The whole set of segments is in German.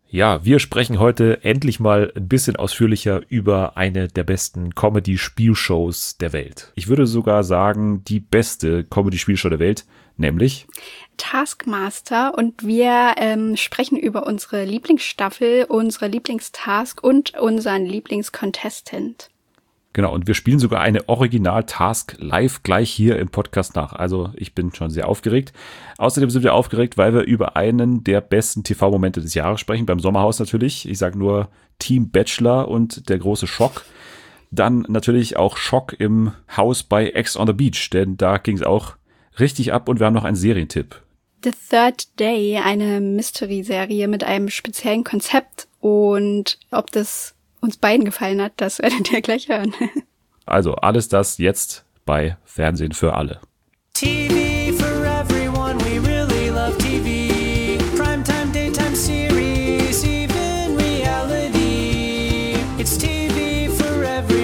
Ja, wir sprechen heute endlich mal ein bisschen ausführlicher über eine der besten Comedy-Spielshows der Welt. Ich würde sogar sagen, die beste Comedy-Spielshow der Welt, nämlich Taskmaster, und wir sprechen über unsere Lieblingsstaffel, unsere Lieblingstask und unseren Lieblingscontestant. Genau, und wir spielen sogar eine Original-Task live gleich hier im Podcast nach. Also ich bin schon sehr aufgeregt. Außerdem sind wir aufgeregt, weil wir über einen der besten TV-Momente des Jahres sprechen. Beim Sommerhaus natürlich. Ich sage nur Team Bachelor und der große Schock. Dann natürlich auch Schock im Haus bei Ex on the Beach, denn da ging es auch richtig ab und wir haben noch einen Serientipp. The Third Day, eine Mystery-Serie mit einem speziellen Konzept, und ob das uns beiden gefallen hat, das werdet ihr gleich hören. Also alles das jetzt bei Fernsehen für alle. TV for everyone, we really love TV. Primetime, daytime series, even reality. It's TV for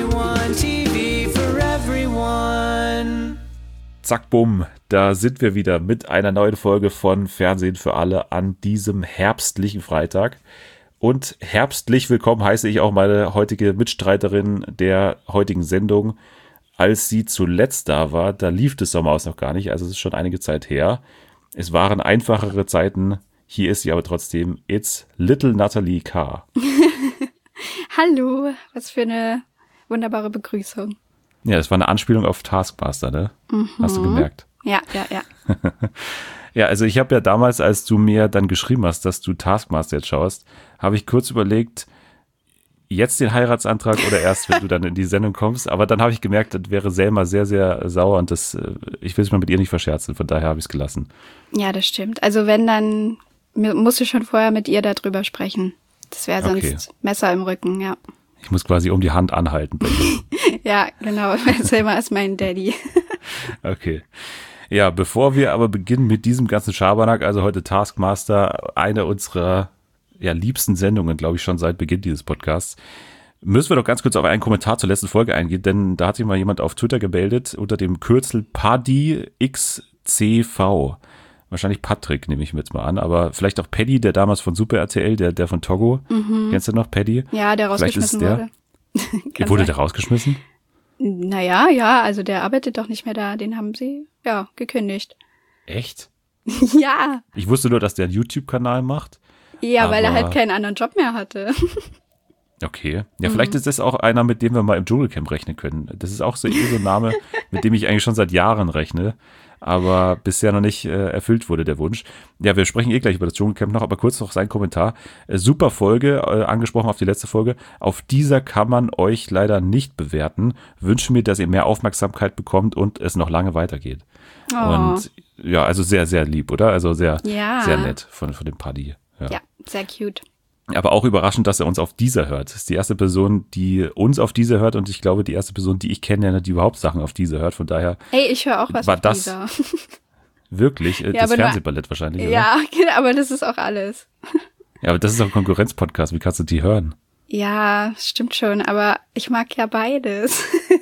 everyone. Zack, bumm, da sind wir wieder mit einer neuen Folge von Fernsehen für alle an diesem herbstlichen Freitag. Und herbstlich willkommen heiße ich auch meine heutige Mitstreiterin der heutigen Sendung. Als sie zuletzt da war, da lief das Sommerhaus noch gar nicht, also es ist schon einige Zeit her. Es waren einfachere Zeiten, hier ist sie aber trotzdem. It's Little Natalie K. Hallo, was für eine wunderbare Begrüßung. Ja, das war eine Anspielung auf Taskmaster, ne? Mhm. Hast du gemerkt? Ja. Ja, also ich habe ja damals, als du mir dann geschrieben hast, dass du Taskmaster jetzt schaust, habe ich kurz überlegt, jetzt den Heiratsantrag oder erst, wenn du dann in die Sendung kommst. Aber dann habe ich gemerkt, das wäre Selma sehr, sehr sauer und ich will es mal mit ihr nicht verscherzen. Von daher habe ich es gelassen. Ja, das stimmt. Also wenn, dann musst du schon vorher mit ihr darüber sprechen. Das wäre sonst Messer im Rücken, ja. Ich muss quasi um die Hand anhalten. Ja, genau. Selma ist mein Daddy. Okay. Ja, bevor wir aber beginnen mit diesem ganzen Schabernack, also heute Taskmaster, eine unserer liebsten Sendungen, glaube ich, schon seit Beginn dieses Podcasts, müssen wir doch ganz kurz auf einen Kommentar zur letzten Folge eingehen, denn da hat sich mal jemand auf Twitter gemeldet unter dem Kürzel PaddyXCV. Wahrscheinlich Patrick, nehme ich mir jetzt mal an, aber vielleicht auch Paddy, der damals von Super RTL, der von Togo. Mhm. Kennst du noch Paddy? Ja, der rausgeschmissen wurde. Wurde der rausgeschmissen? Naja, ja, also der arbeitet doch nicht mehr da, den haben sie, gekündigt. Echt? Ja. Ich wusste nur, dass der einen YouTube-Kanal macht. Ja, weil er halt keinen anderen Job mehr hatte. Okay. Ja, vielleicht ist das auch einer, mit dem wir mal im Dschungelcamp rechnen können. Das ist auch so ein Name, mit dem ich eigentlich schon seit Jahren rechne, aber bisher noch nicht erfüllt wurde der Wunsch. Ja, wir sprechen gleich über das Dschungelcamp noch, aber kurz noch sein Kommentar. Super Folge, angesprochen auf die letzte Folge. Auf dieser kann man euch leider nicht bewerten. Wünsche mir, dass ihr mehr Aufmerksamkeit bekommt und es noch lange weitergeht. Oh. Und ja, also sehr, sehr lieb, oder? Also sehr, sehr nett von dem Paddy. Ja, sehr cute. Aber auch überraschend, dass er uns auf Deezer hört. Das ist die erste Person, die uns auf Deezer hört und ich glaube, die erste Person, die ich kenne, die überhaupt Sachen auf Deezer hört. Von daher. Ey, ich höre auch was auf Deezer. Wirklich? Ja, das Fernsehballett wahrscheinlich, oder? Ja, aber das ist auch alles. Ja, aber das ist auch ein Konkurrenzpodcast. Wie kannst du die hören? Ja, stimmt schon, aber ich mag ja beides.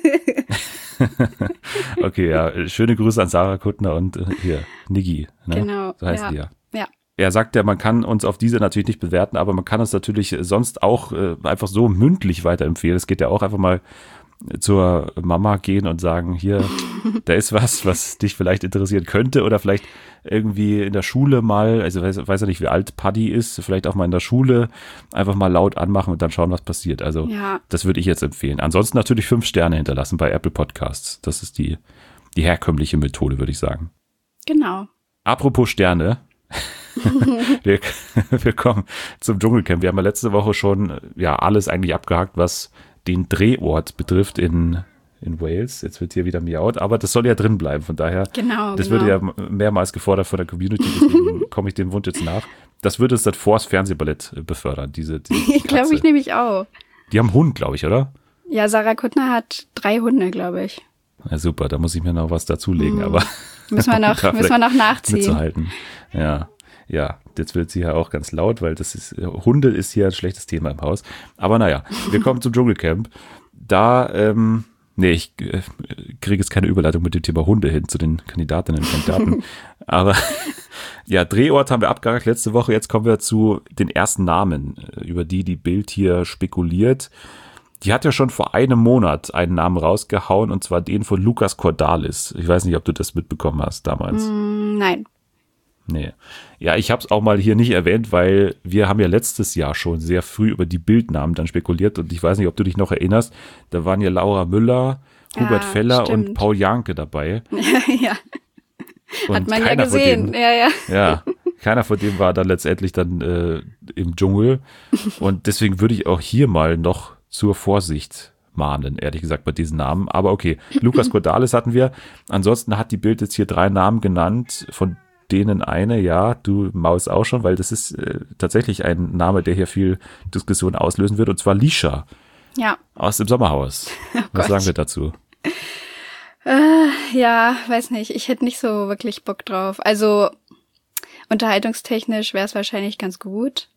Okay, ja. Schöne Grüße an Sarah Kuttner und hier, Niggi. Ne? Genau. So heißt die ja. Ja. Er sagt ja, man kann uns auf diese natürlich nicht bewerten, aber man kann uns natürlich sonst auch einfach so mündlich weiterempfehlen. Es geht ja auch einfach mal zur Mama gehen und sagen, hier, da ist was dich vielleicht interessieren könnte oder vielleicht irgendwie in der Schule mal, also weiß ja nicht, wie alt Paddy ist, vielleicht auch mal in der Schule einfach mal laut anmachen und dann schauen, was passiert. Also das würde ich jetzt empfehlen. Ansonsten natürlich 5 Sterne hinterlassen bei Apple Podcasts. Das ist die herkömmliche Methode, würde ich sagen. Genau. Apropos Sterne. Wir kommen zum Dschungelcamp. Wir haben ja letzte Woche schon alles eigentlich abgehakt, was den Drehort betrifft in Wales. Jetzt wird hier wieder miaut, aber das soll ja drin bleiben. Von daher, das würde ja mehrmals gefordert von der Community, deswegen komme ich dem Wunsch jetzt nach. Das würde es dann vors Fernsehballett befördern, diese glaube ich nämlich auch. Die haben einen Hund, glaube ich, oder? Ja, Sarah Kuttner hat 3 Hunde, glaube ich. Ja, super, da muss ich mir noch was dazulegen, aber müssen wir noch nachziehen. Mitzuhalten. Ja, jetzt wird sie ja auch ganz laut, weil Hunde ist hier ein schlechtes Thema im Haus. Aber naja, wir kommen zum Dschungelcamp. Da Nee, ich kriege jetzt keine Überleitung mit dem Thema Hunde hin zu den Kandidatinnen und Kandidaten. Aber ja, Drehort haben wir abgehakt letzte Woche. Jetzt kommen wir zu den ersten Namen, über die Bild hier spekuliert. Die hat ja schon vor einem Monat einen Namen rausgehauen, und zwar den von Lucas Cordalis. Ich weiß nicht, ob du das mitbekommen hast damals. Nein. Nee. Ja, ich habe es auch mal hier nicht erwähnt, weil wir haben ja letztes Jahr schon sehr früh über die Bildnamen dann spekuliert, und ich weiß nicht, ob du dich noch erinnerst, da waren ja Laura Müller, Hubert Feller stimmt. und Paul Janke dabei. Ja. Und Hat man ja keiner gesehen. von denen, Ja. ja, keiner von denen war dann letztendlich dann im Dschungel, und deswegen würde ich auch hier mal noch zur Vorsicht mahnen, ehrlich gesagt, bei diesen Namen. Aber okay, Lucas Cordalis hatten wir. Ansonsten hat die Bild jetzt hier 3 Namen genannt, von denen eine, ja, du Maus auch schon, weil das ist tatsächlich ein Name, der hier viel Diskussion auslösen wird, und zwar Lisha Ja. aus dem Sommerhaus. Was Gott. sagen wir dazu? Ja, weiß nicht. Ich hätte nicht so wirklich Bock drauf. Also unterhaltungstechnisch wäre es wahrscheinlich ganz gut.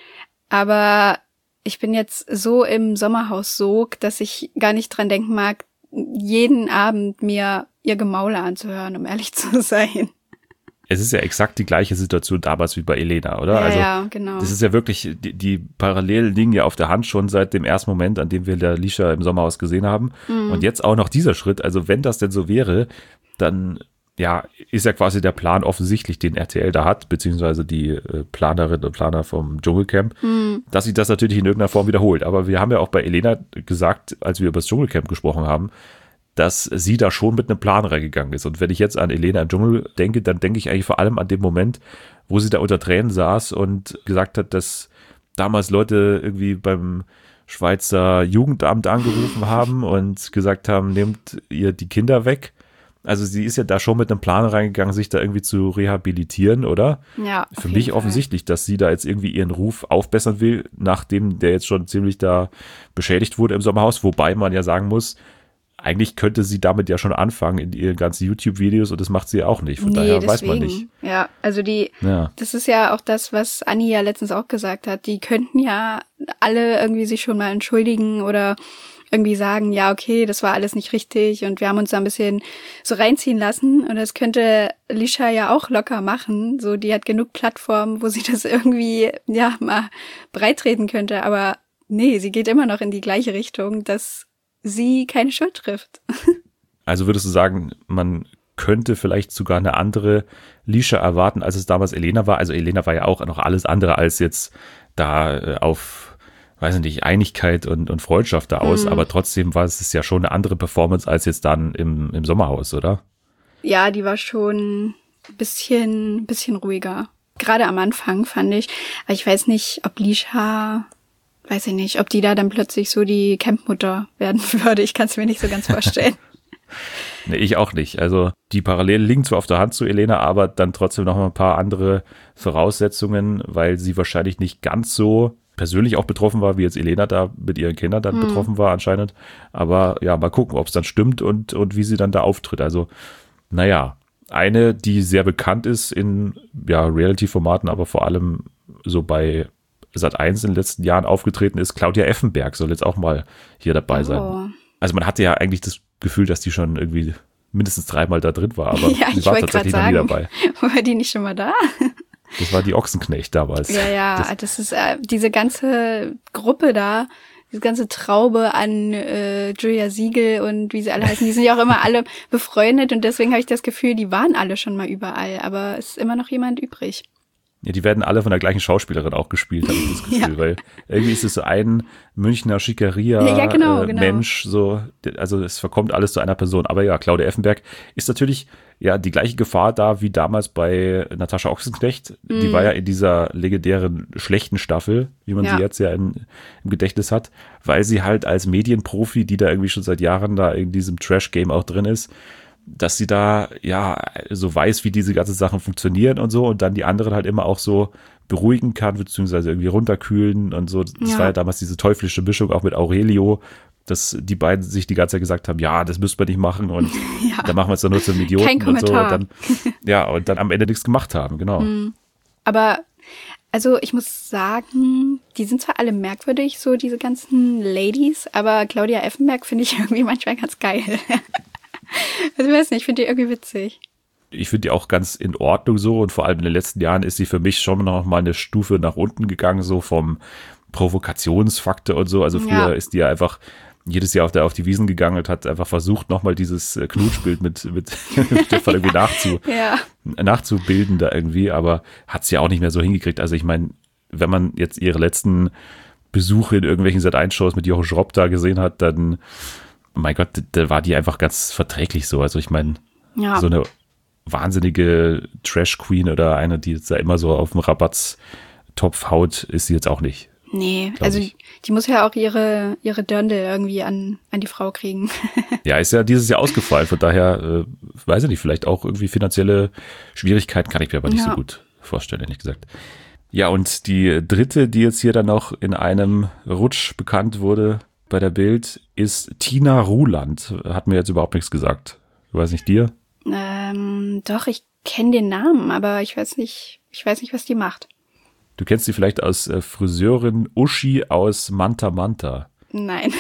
Aber ich bin jetzt so im Sommerhaussog, dass ich gar nicht dran denken mag, jeden Abend mir ihr Gemaule anzuhören, um ehrlich zu sein. Es ist ja exakt die gleiche Situation damals wie bei Elena, oder? Ja, genau. Das ist ja wirklich, die Parallelen liegen ja auf der Hand schon seit dem ersten Moment, an dem wir der Lisha im Sommerhaus gesehen haben. Und jetzt auch noch dieser Schritt. Also wenn das denn so wäre, dann ja, ist ja quasi der Plan offensichtlich, den RTL da hat, beziehungsweise die Planerinnen und Planer vom Dschungelcamp, dass sie das natürlich in irgendeiner Form wiederholt. Aber wir haben ja auch bei Elena gesagt, als wir über das Dschungelcamp gesprochen haben, dass sie da schon mit einem Plan reingegangen ist. Und wenn ich jetzt an Elena im Dschungel denke, dann denke ich eigentlich vor allem an den Moment, wo sie da unter Tränen saß und gesagt hat, dass damals Leute irgendwie beim Schweizer Jugendamt angerufen haben und gesagt haben, nehmt ihr die Kinder weg. Also sie ist ja da schon mit einem Plan reingegangen, sich da irgendwie zu rehabilitieren, oder? Ja. Für mich offensichtlich, dass sie da jetzt irgendwie ihren Ruf aufbessern will, nachdem der jetzt schon ziemlich da beschädigt wurde im Sommerhaus. Wobei man ja sagen muss, eigentlich könnte sie damit ja schon anfangen in ihren ganzen YouTube-Videos, und das macht sie ja auch nicht. Von daher deswegen. weiß man nicht. Ja, also Ja. das ist ja auch das, was Anni ja letztens auch gesagt hat. Die könnten ja alle irgendwie sich schon mal entschuldigen oder irgendwie sagen, ja, okay, das war alles nicht richtig und wir haben uns da ein bisschen so reinziehen lassen, und das könnte Lisha ja auch locker machen. So, die hat genug Plattformen, wo sie das irgendwie, ja, mal breitreten könnte, aber nee, sie geht immer noch in die gleiche Richtung, dass sie keine Schuld trifft. Also würdest du sagen, man könnte vielleicht sogar eine andere Lisha erwarten, als es damals Elena war? Also Elena war ja auch noch alles andere als jetzt da auf, weiß ich nicht, Einigkeit und Freundschaft da aus, aber trotzdem war es ja schon eine andere Performance als jetzt dann im Sommerhaus, oder? Ja, die war schon ein bisschen ruhiger. Gerade am Anfang fand ich, aber ich weiß nicht, ob Lisha, weiß ich nicht, ob die da dann plötzlich so die Campmutter werden würde. Ich kann es mir nicht so ganz vorstellen. Nee, ich auch nicht. Also die Parallelen liegen zwar auf der Hand zu Elena, aber dann trotzdem noch mal ein paar andere Voraussetzungen, weil sie wahrscheinlich nicht ganz so persönlich auch betroffen war, wie jetzt Elena da mit ihren Kindern dann betroffen war anscheinend. Aber ja, mal gucken, ob es dann stimmt und wie sie dann da auftritt. Also, naja, eine, die sehr bekannt ist in ja, Reality-Formaten, aber vor allem so bei Sat.1 in den letzten Jahren aufgetreten ist, Claudia Effenberg soll jetzt auch mal hier dabei sein. Also man hatte ja eigentlich das Gefühl, dass die schon irgendwie mindestens 3-mal da drin war, aber Ja, sie ich war wollte tatsächlich gerade noch nie sagen, dabei. war die nicht schon mal da? Das war die Ochsenknecht damals. Ja, das ist diese ganze Gruppe da, diese ganze Traube an Julia Siegel und wie sie alle heißen, die sind ja auch immer alle befreundet, und deswegen habe ich das Gefühl, die waren alle schon mal überall, aber es ist immer noch jemand übrig. Ja, die werden alle von der gleichen Schauspielerin auch gespielt, habe ich das Gefühl, weil irgendwie ist es so ein Münchner Schickeria genau. Mensch, so, also es verkommt alles zu einer Person. Aber ja, Claudia Effenberg ist natürlich ja die gleiche Gefahr da wie damals bei Natascha Ochsenknecht. Die war ja in dieser legendären schlechten Staffel, wie man sie jetzt ja im Gedächtnis hat, weil sie halt als Medienprofi, die da irgendwie schon seit Jahren da in diesem Trash-Game auch drin ist, dass sie da ja so weiß, wie diese ganzen Sachen funktionieren und so, und dann die anderen halt immer auch so beruhigen kann, beziehungsweise irgendwie runterkühlen und so. Das war ja damals diese teuflische Mischung auch mit Aurelio, dass die beiden sich die ganze Zeit gesagt haben, ja, das müsst wir nicht machen, und dann machen wir es dann nur zum Idioten Kein und so, Kommentar. und dann am Ende nichts gemacht haben, genau. Aber Also ich muss sagen, die sind zwar alle merkwürdig, so diese ganzen Ladies, aber Claudia Effenberg finde ich irgendwie manchmal ganz geil. Also ich weiß nicht, ich finde die irgendwie witzig. Ich finde die auch ganz in Ordnung so und vor allem in den letzten Jahren ist sie für mich schon noch mal eine Stufe nach unten gegangen, so vom Provokationsfaktor und so. Also früher ist die ja einfach jedes Jahr auf die Wiesen gegangen und hat einfach versucht, nochmal dieses Knutschbild mit Stefan irgendwie nachzubilden da irgendwie, aber hat sie ja auch nicht mehr so hingekriegt. Also ich meine, wenn man jetzt ihre letzten Besuche in irgendwelchen Sat.1-Shows mit Jochen Schropp da gesehen hat, dann, mein Gott, da war die einfach ganz verträglich so. Also ich meine, so eine wahnsinnige Trash-Queen oder eine, die jetzt da immer so auf dem Rabattstopf haut, ist sie jetzt auch nicht. Nee, also die muss ja auch ihre Dirndl irgendwie an die Frau kriegen. Ja, ist ja dieses Jahr ausgefallen, von daher, weiß ich nicht, vielleicht auch irgendwie finanzielle Schwierigkeiten kann ich mir aber nicht so gut vorstellen, ehrlich gesagt. Ja, und die dritte, die jetzt hier dann noch in einem Rutsch bekannt wurde bei der Bild, ist Tina Ruland. Hat mir jetzt überhaupt nichts gesagt. Ich weiß nicht, dir? Doch, ich kenne den Namen, aber ich weiß nicht, was die macht. Du kennst sie vielleicht als Friseurin Uschi aus Manta Manta. Nein.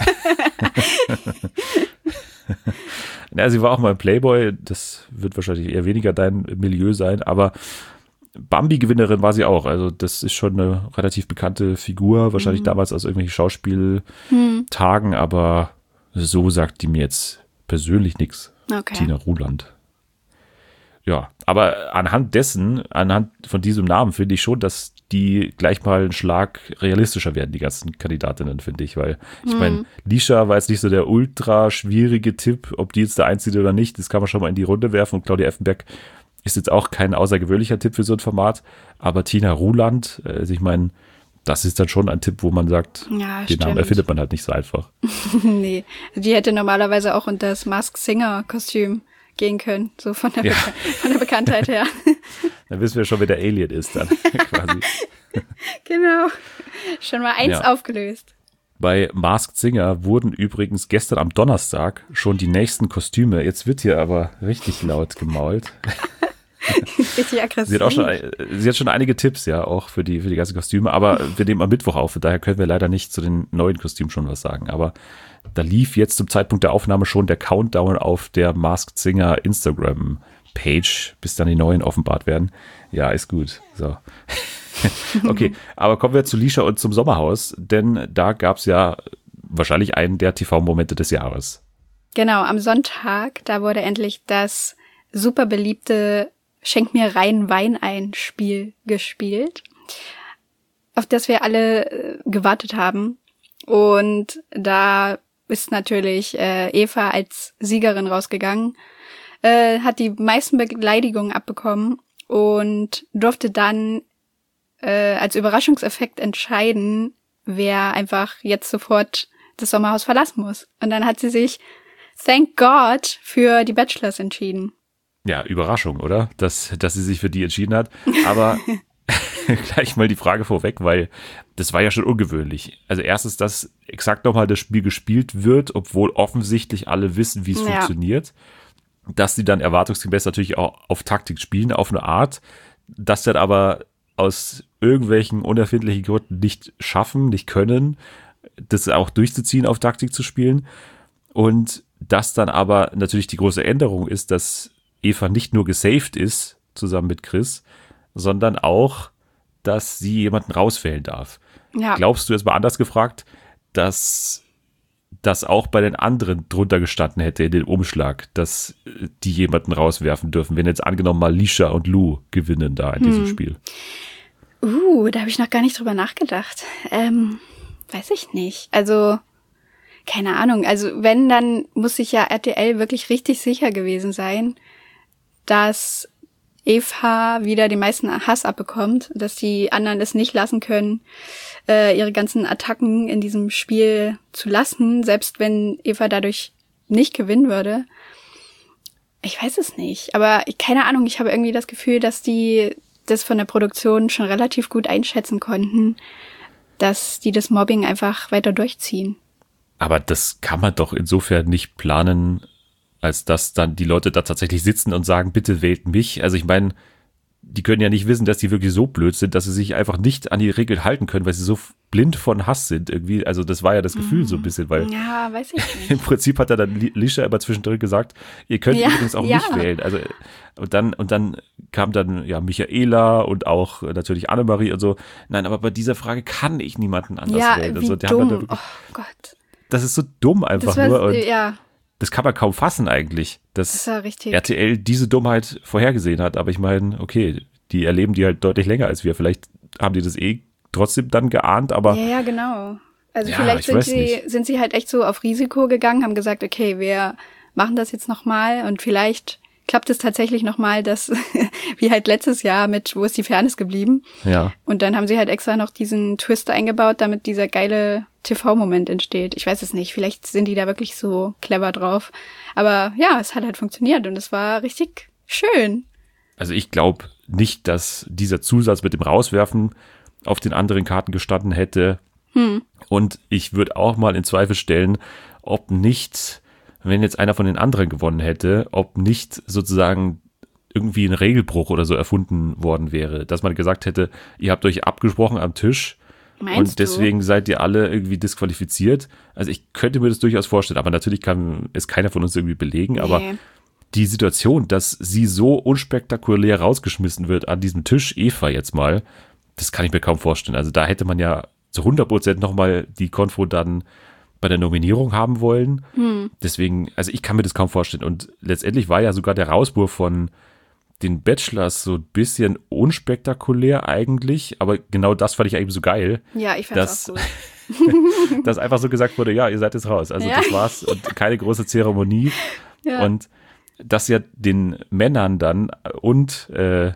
Ja, sie war auch mal im Playboy, das wird wahrscheinlich eher weniger dein Milieu sein, aber Bambi-Gewinnerin war sie auch. Also das ist schon eine relativ bekannte Figur, wahrscheinlich damals aus irgendwelchen Schauspieltagen, aber so sagt die mir jetzt persönlich nichts. Okay. Tina Ruland. Ja, aber anhand von diesem Namen finde ich schon, dass die gleich mal einen Schlag realistischer werden, die ganzen Kandidatinnen, finde ich, weil ich meine, Lisha war jetzt nicht so der ultra schwierige Tipp, ob die jetzt da einzieht oder nicht, das kann man schon mal in die Runde werfen und Claudia Effenberg ist jetzt auch kein außergewöhnlicher Tipp für so ein Format, aber Tina Ruland, also ich meine, das ist dann schon ein Tipp, wo man sagt, den Namen erfindet man halt nicht so einfach. Nee, die hätte normalerweise auch unter das Masked Singer Kostüm gehen können, so von der Bekanntheit her. Dann wissen wir schon, wer der Alien ist dann quasi. Genau, schon mal eins aufgelöst. Bei Masked Singer wurden übrigens gestern am Donnerstag schon die nächsten Kostüme, jetzt wird hier aber richtig laut gemault. Richtig aggressiv. Sie hat schon einige Tipps, ja, auch für die ganzen Kostüme, aber wir nehmen am Mittwoch auf, daher können wir leider nicht zu den neuen Kostümen schon was sagen, aber da lief jetzt zum Zeitpunkt der Aufnahme schon der Countdown auf der Masked Singer Instagram-Page, bis dann die neuen offenbart werden. Ja, ist gut. So. Okay, aber kommen wir zu Lisha und zum Sommerhaus, denn da gab es ja wahrscheinlich einen der TV-Momente des Jahres. Genau, am Sonntag, da wurde endlich das super beliebte Schenk mir rein Wein ein Spiel gespielt, auf das wir alle gewartet haben. Und da ist natürlich Eva als Siegerin rausgegangen, hat die meisten Beleidigungen abbekommen und durfte dann als Überraschungseffekt entscheiden, wer einfach jetzt sofort das Sommerhaus verlassen muss. Und dann hat sie sich, thank God, für die Bachelors entschieden. Ja, Überraschung, oder? Dass sie sich für die entschieden hat. Aber gleich mal die Frage vorweg, weil das war ja schon ungewöhnlich. Also erstens, dass exakt nochmal das Spiel gespielt wird, obwohl offensichtlich alle wissen, wie es funktioniert. Dass sie dann erwartungsgemäß natürlich auch auf Taktik spielen, auf eine Art, dass dann aber aus irgendwelchen unerfindlichen Gründen nicht schaffen, nicht können, das auch durchzuziehen, auf Taktik zu spielen. Und dass dann aber natürlich die große Änderung ist, dass Eva nicht nur gesaved ist, zusammen mit Chris, sondern auch, dass sie jemanden rauswählen darf. Ja. Glaubst du, jetzt mal anders gefragt, dass das auch bei den anderen drunter gestanden hätte in dem Umschlag, dass die jemanden rauswerfen dürfen, wenn jetzt angenommen mal Lisha und Lou gewinnen da in diesem Spiel? Da habe ich noch gar nicht drüber nachgedacht. Weiß ich nicht. Also, keine Ahnung. Also, wenn, dann muss sich ja RTL wirklich richtig sicher gewesen sein, dass Eva wieder den meisten Hass abbekommt, dass die anderen es nicht lassen können, ihre ganzen Attacken in diesem Spiel zu lassen, selbst wenn Eva dadurch nicht gewinnen würde. Ich weiß es nicht, aber keine Ahnung, ich habe irgendwie das Gefühl, dass die das von der Produktion schon relativ gut einschätzen konnten, dass die das Mobbing einfach weiter durchziehen. Aber das kann man doch insofern nicht planen, als dass dann die Leute da tatsächlich sitzen und sagen, bitte wählt mich. Also ich meine, die können ja nicht wissen, dass die wirklich so blöd sind, dass sie sich einfach nicht an die Regeln halten können, weil sie so blind von Hass sind irgendwie. Also das war ja das Gefühl so ein bisschen, weil Ja, weiß ich nicht. im Prinzip hat er dann Lisha immer zwischendrin gesagt, ihr könnt übrigens auch nicht wählen. Also und dann kam dann ja Michaela und auch natürlich Annemarie und so. Nein, aber bei dieser Frage kann ich niemanden anders wählen. Wie Also, die haben dumm. dann wirklich, Oh Gott. das ist so dumm einfach Das nur. war, Und ja, das kann man kaum fassen eigentlich, das dass war richtig. RTL diese Dummheit vorhergesehen hat. Aber ich meine, okay, die erleben die halt deutlich länger als wir. Vielleicht haben die das trotzdem dann geahnt, aber Ja, genau. Also Ja, vielleicht ich weiß nicht. sind sie halt echt so auf Risiko gegangen, haben gesagt, okay, wir machen das jetzt nochmal und vielleicht klappt es tatsächlich nochmal, dass, wie halt letztes Jahr mit Wo ist die Fairness geblieben? ja. Und dann haben sie halt extra noch diesen Twist eingebaut, damit dieser geile TV-Moment entsteht. Ich weiß es nicht, vielleicht sind die da wirklich so clever drauf. Aber ja, es hat halt funktioniert und es war richtig schön. Also ich glaube nicht, dass dieser Zusatz mit dem Rauswerfen auf den anderen Karten gestanden hätte. Und ich würde auch mal in Zweifel stellen, ob nicht, wenn jetzt einer von den anderen gewonnen hätte, ob nicht sozusagen irgendwie ein Regelbruch oder so erfunden worden wäre. Dass man gesagt hätte, ihr habt euch abgesprochen am Tisch Meinst und deswegen seid ihr alle irgendwie disqualifiziert. Also ich könnte mir das durchaus vorstellen, aber natürlich kann es keiner von uns irgendwie belegen, du? aber Nee. die Situation, dass sie so unspektakulär rausgeschmissen wird an diesem Tisch, Eva jetzt mal, das kann ich mir kaum vorstellen. Also da hätte man ja zu 100% nochmal die Konfro dann bei der Nominierung haben wollen. Deswegen, also ich kann mir das kaum vorstellen. Und letztendlich war ja sogar der Rauswurf von den Bachelors so ein bisschen unspektakulär eigentlich, aber genau das fand ich eigentlich so geil, Ja, ich Das- fand's auch gut. dass einfach so gesagt wurde, ja, ihr seid jetzt raus. Also Ja. das war's und keine große Zeremonie. Ja. Und dass ja den Männern dann und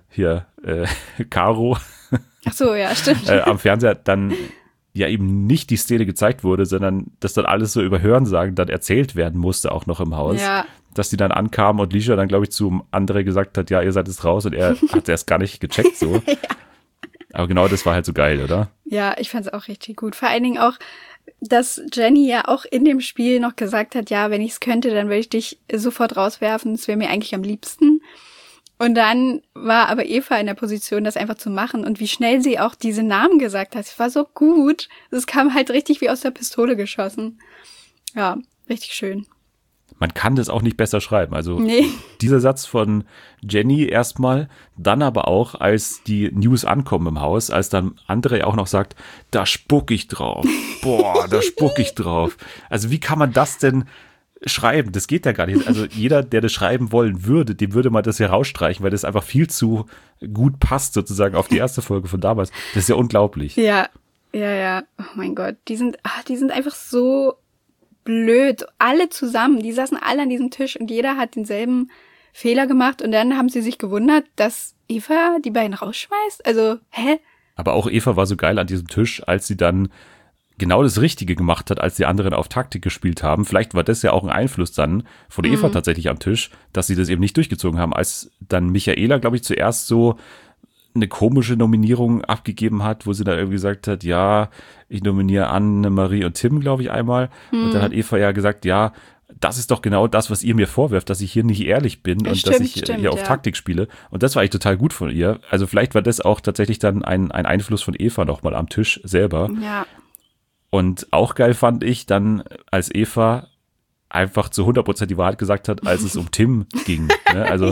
Caro Ach so, ja, stimmt. am Fernseher dann ja eben nicht die Szene gezeigt wurde, sondern dass dann alles so über Hörensagen dann erzählt werden musste, auch noch im Haus. Ja. Dass die dann ankamen und Lisha dann, glaube ich, zu André gesagt hat, ja, ihr seid jetzt raus und er hat erst gar nicht gecheckt so. Aber genau das war halt so geil, oder? Ja, ich fand's auch richtig gut. Vor allen Dingen auch, dass Jenny ja auch in dem Spiel noch gesagt hat, ja, wenn ich's könnte, dann würde ich dich sofort rauswerfen. Das wäre mir eigentlich am liebsten. Und dann war aber Eva in der Position, das einfach zu machen. Und wie schnell sie auch diese Namen gesagt hat, es war so gut. Es kam halt richtig wie aus der Pistole geschossen. Ja, richtig schön. Man kann das auch nicht besser schreiben. Also Nee. dieser Satz von Jenny erstmal, dann aber auch, als die News ankommen im Haus, als dann André auch noch sagt, da spuck ich drauf. Boah, da spuck ich drauf. Also wie kann man das denn schreiben? Das geht ja gar nicht. Also jeder, der das schreiben wollen würde, dem würde man das ja rausstreichen, weil das einfach viel zu gut passt sozusagen auf die erste Folge von damals. Das ist ja unglaublich. Ja, ja. Oh mein Gott, die sind einfach so blöd. Alle zusammen, die saßen alle an diesem Tisch und jeder hat denselben Fehler gemacht und dann haben sie sich gewundert, dass Eva die beiden rausschmeißt. Also, hä? Aber auch Eva war so geil an diesem Tisch, als sie dann genau das Richtige gemacht hat, als die anderen auf Taktik gespielt haben. Vielleicht war das ja auch ein Einfluss dann von Eva tatsächlich am Tisch, dass sie das eben nicht durchgezogen haben, als dann Michaela, glaube ich, zuerst so eine komische Nominierung abgegeben hat, wo sie dann irgendwie gesagt hat, ja, ich nominiere Annemarie und Tim, glaube ich, einmal. Und dann hat Eva ja gesagt, ja, das ist doch genau das, was ihr mir vorwerft, dass ich hier nicht ehrlich bin und dass ich hier auf Taktik spiele. Und das war eigentlich total gut von ihr. Also vielleicht war das auch tatsächlich dann ein Einfluss von Eva nochmal am Tisch selber. Ja. Und auch geil fand ich dann, als Eva einfach zu 100% die Wahrheit gesagt hat, als es um Tim ging. Ne? Also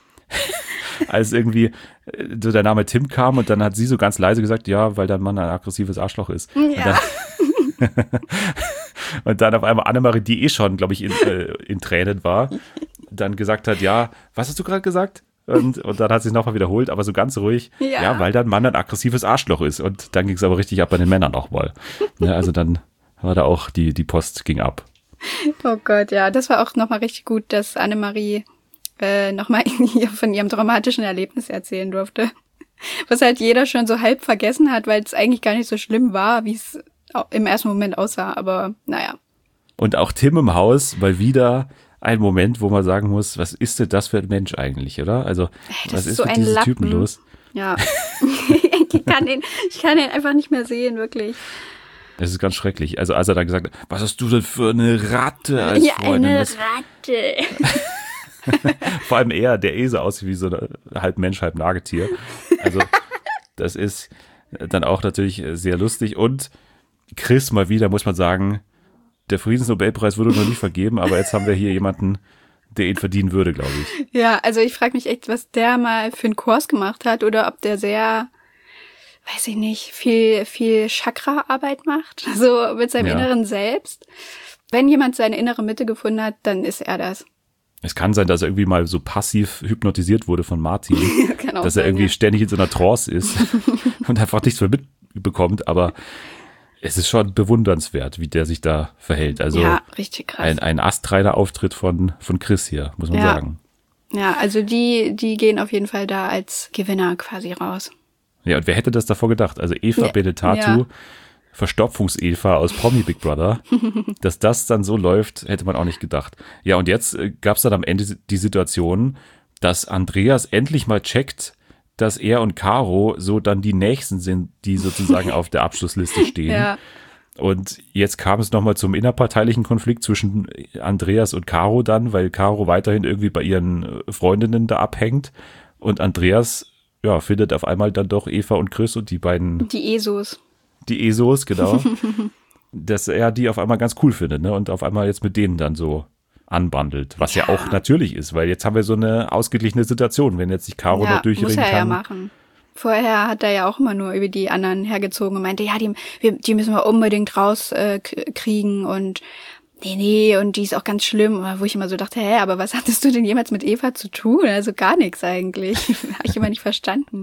als irgendwie so der Name Tim kam und dann hat sie so ganz leise gesagt, ja, weil dein Mann ein aggressives Arschloch ist. Ja. Und dann auf einmal Annemarie, die schon, glaube ich, in Tränen war, dann gesagt hat, ja, was hast du gerade gesagt? Und dann hat sie es nochmal wiederholt, aber so ganz ruhig, ja, weil dein Mann ein aggressives Arschloch ist. Und dann ging es aber richtig ab bei den Männern nochmal. Ja, also dann war da auch die Post ging ab. Oh Gott, ja, das war auch nochmal richtig gut, dass Annemarie nochmal von ihrem traumatischen Erlebnis erzählen durfte. Was halt jeder schon so halb vergessen hat, weil es eigentlich gar nicht so schlimm war, wie es im ersten Moment aussah. Aber naja. Und auch Tim im Haus, mal wieder ein Moment, wo man sagen muss, was ist denn das für ein Mensch eigentlich, oder? Also, was ist so mit ein diesem Lappen. Typen los? Ja. ich kann den einfach nicht mehr sehen, wirklich. Es ist ganz schrecklich. Also, als er dann gesagt hat, was hast du denn für eine Ratte als Ja, Freundin? eine Das- Ratte. Vor allem er, der so aussieht wie so ein halb Mensch, halb Nagetier. Also das ist dann auch natürlich sehr lustig. Und Chris mal wieder, muss man sagen, der Friedensnobelpreis wurde noch nicht vergeben, aber jetzt haben wir hier jemanden, der ihn verdienen würde, glaube ich. Ja, also ich frage mich echt, was der mal für einen Kurs gemacht hat oder ob der sehr, weiß ich nicht, viel Chakra-Arbeit macht, so mit seinem inneren Selbst. Wenn jemand seine innere Mitte gefunden hat, dann ist er das. Es kann sein, dass er irgendwie mal so passiv hypnotisiert wurde von Martin, dass er irgendwie ständig in so einer Trance ist und einfach nichts mehr mitbekommt, aber es ist schon bewundernswert, wie der sich da verhält. Also ja, richtig krass. Ein astreiner Auftritt von Chris hier, muss man sagen. Ja, also die gehen auf jeden Fall da als Gewinner quasi raus. Ja, und wer hätte das davor gedacht? Also Eva Benedetto, Verstopfungs-Eva aus Promi Big Brother, dass das dann so läuft, hätte man auch nicht gedacht. Ja, und jetzt gab es dann am Ende die Situation, dass Andreas endlich mal checkt, dass er und Caro so dann die Nächsten sind, die sozusagen auf der Abschlussliste stehen. Ja. Und jetzt kam es nochmal zum innerparteilichen Konflikt zwischen Andreas und Caro dann, weil Caro weiterhin irgendwie bei ihren Freundinnen da abhängt und Andreas, findet auf einmal dann doch Eva und Chris und die beiden. Die Esos. Die Esos, genau. Dass er die auf einmal ganz cool findet, ne? Und auf einmal jetzt mit denen dann so anbandelt, was ja auch natürlich ist, weil jetzt haben wir so eine ausgeglichene Situation, wenn jetzt sich Caro noch durchringen kann. Muss er ja machen. Vorher hat er ja auch immer nur über die anderen hergezogen und meinte, ja, die müssen wir unbedingt rauskriegen und nee, und die ist auch ganz schlimm, wo ich immer so dachte, aber was hattest du denn jemals mit Eva zu tun? Also gar nichts eigentlich. Habe ich immer nicht verstanden.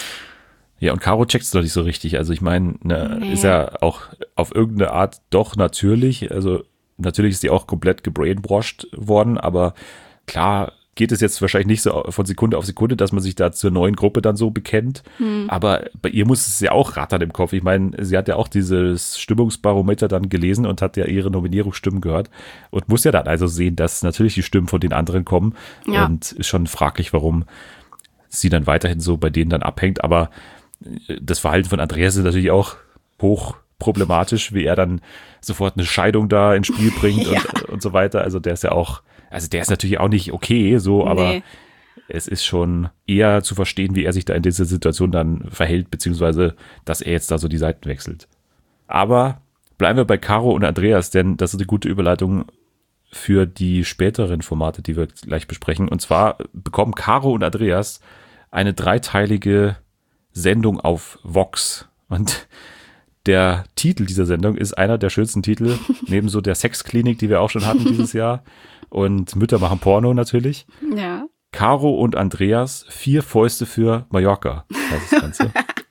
Ja, und Caro checkt's doch nicht so richtig. Also ich meine, ist ja auch auf irgendeine Art doch natürlich. Also natürlich ist die auch komplett gebrainwashed worden, aber klar geht es jetzt wahrscheinlich nicht so von Sekunde auf Sekunde, dass man sich da zur neuen Gruppe dann so bekennt. Aber bei ihr muss es ja auch rattern im Kopf. Ich meine, sie hat ja auch dieses Stimmungsbarometer dann gelesen und hat ja ihre Nominierungsstimmen gehört und muss ja dann also sehen, dass natürlich die Stimmen von den anderen kommen. Ja. Und ist schon fraglich, warum sie dann weiterhin so bei denen dann abhängt. Aber das Verhalten von Andreas ist natürlich auch hoch problematisch, wie er dann sofort eine Scheidung da ins Spiel bringt und so weiter. Also der ist ja auch, der ist natürlich auch nicht okay, so, aber es ist schon eher zu verstehen, wie er sich da in dieser Situation dann verhält, beziehungsweise, dass er jetzt da so die Seiten wechselt. Aber bleiben wir bei Caro und Andreas, denn das ist eine gute Überleitung für die späteren Formate, die wir gleich besprechen. Und zwar bekommen Caro und Andreas eine 3-teilige Sendung auf Vox. Und der Titel dieser Sendung ist einer der schönsten Titel, neben so der Sexklinik, die wir auch schon hatten dieses Jahr. Und Mütter machen Porno natürlich. Ja. Caro und Andreas, 4 Fäuste für Mallorca. Das ist das Ganze.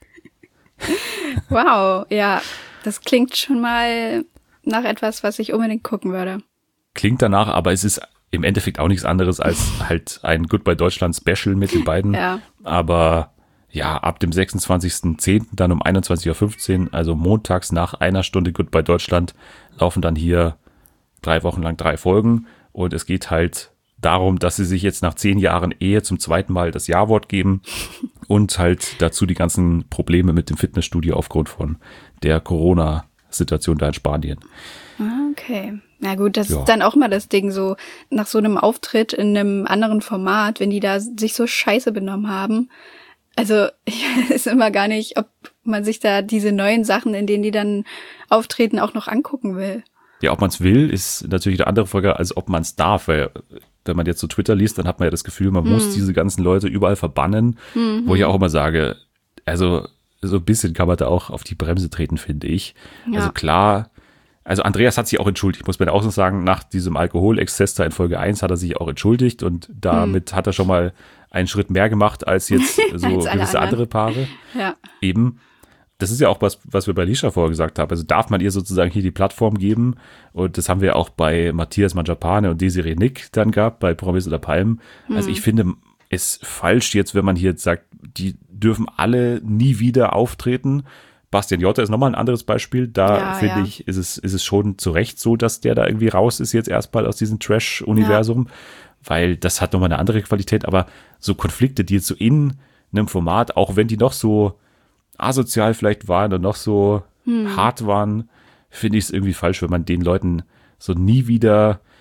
Wow, ja. Das klingt schon mal nach etwas, was ich unbedingt gucken würde. Klingt danach, aber es ist im Endeffekt auch nichts anderes als halt ein Goodbye Deutschland Special mit den beiden. Ja. Aber ja, ab dem 26.10. dann um 21.15 Uhr, also montags nach einer Stunde Goodbye Deutschland, laufen dann hier 3 Wochen lang 3 Folgen. Und es geht halt darum, dass sie sich jetzt nach 10 Jahren Ehe zum zweiten Mal das Ja-Wort geben und halt dazu die ganzen Probleme mit dem Fitnessstudio aufgrund von der Corona-Situation da in Spanien. Okay. Na gut, das ist dann auch mal das Ding, so nach so einem Auftritt in einem anderen Format, wenn die da sich so scheiße benommen haben. Also ich weiß immer gar nicht, ob man sich da diese neuen Sachen, in denen die dann auftreten, auch noch angucken will. Ja, ob man es will, ist natürlich eine andere Frage, als ob man es darf, weil wenn man jetzt so Twitter liest, dann hat man ja das Gefühl, man muss diese ganzen Leute überall verbannen, wo ich auch immer sage, also so ein bisschen kann man da auch auf die Bremse treten, finde ich. Ja. Also klar, also Andreas hat sich auch entschuldigt, muss man auch so sagen, nach diesem Alkoholexzess da in Folge 1 hat er sich auch entschuldigt und damit hat er schon mal einen Schritt mehr gemacht als jetzt so als gewisse andere Paare. Ja. Eben. Das ist ja auch was wir bei Lisha vorher gesagt haben. Also darf man ihr sozusagen hier die Plattform geben? Und das haben wir auch bei Matthias Mangiapane und Desiree Nick dann gehabt, bei Promis oder Palmen. Also ich finde es falsch jetzt, wenn man hier jetzt sagt, die dürfen alle nie wieder auftreten. Bastian Jotta ist nochmal ein anderes Beispiel. Da finde ich, ist es schon zu Recht so, dass der da irgendwie raus ist jetzt erstmal aus diesem Trash-Universum. Ja. Weil das hat nochmal eine andere Qualität. Aber so Konflikte, die jetzt so in einem Format, auch wenn die noch so asozial vielleicht waren und noch so hart waren, finde ich es irgendwie falsch, wenn man den Leuten so nie wieder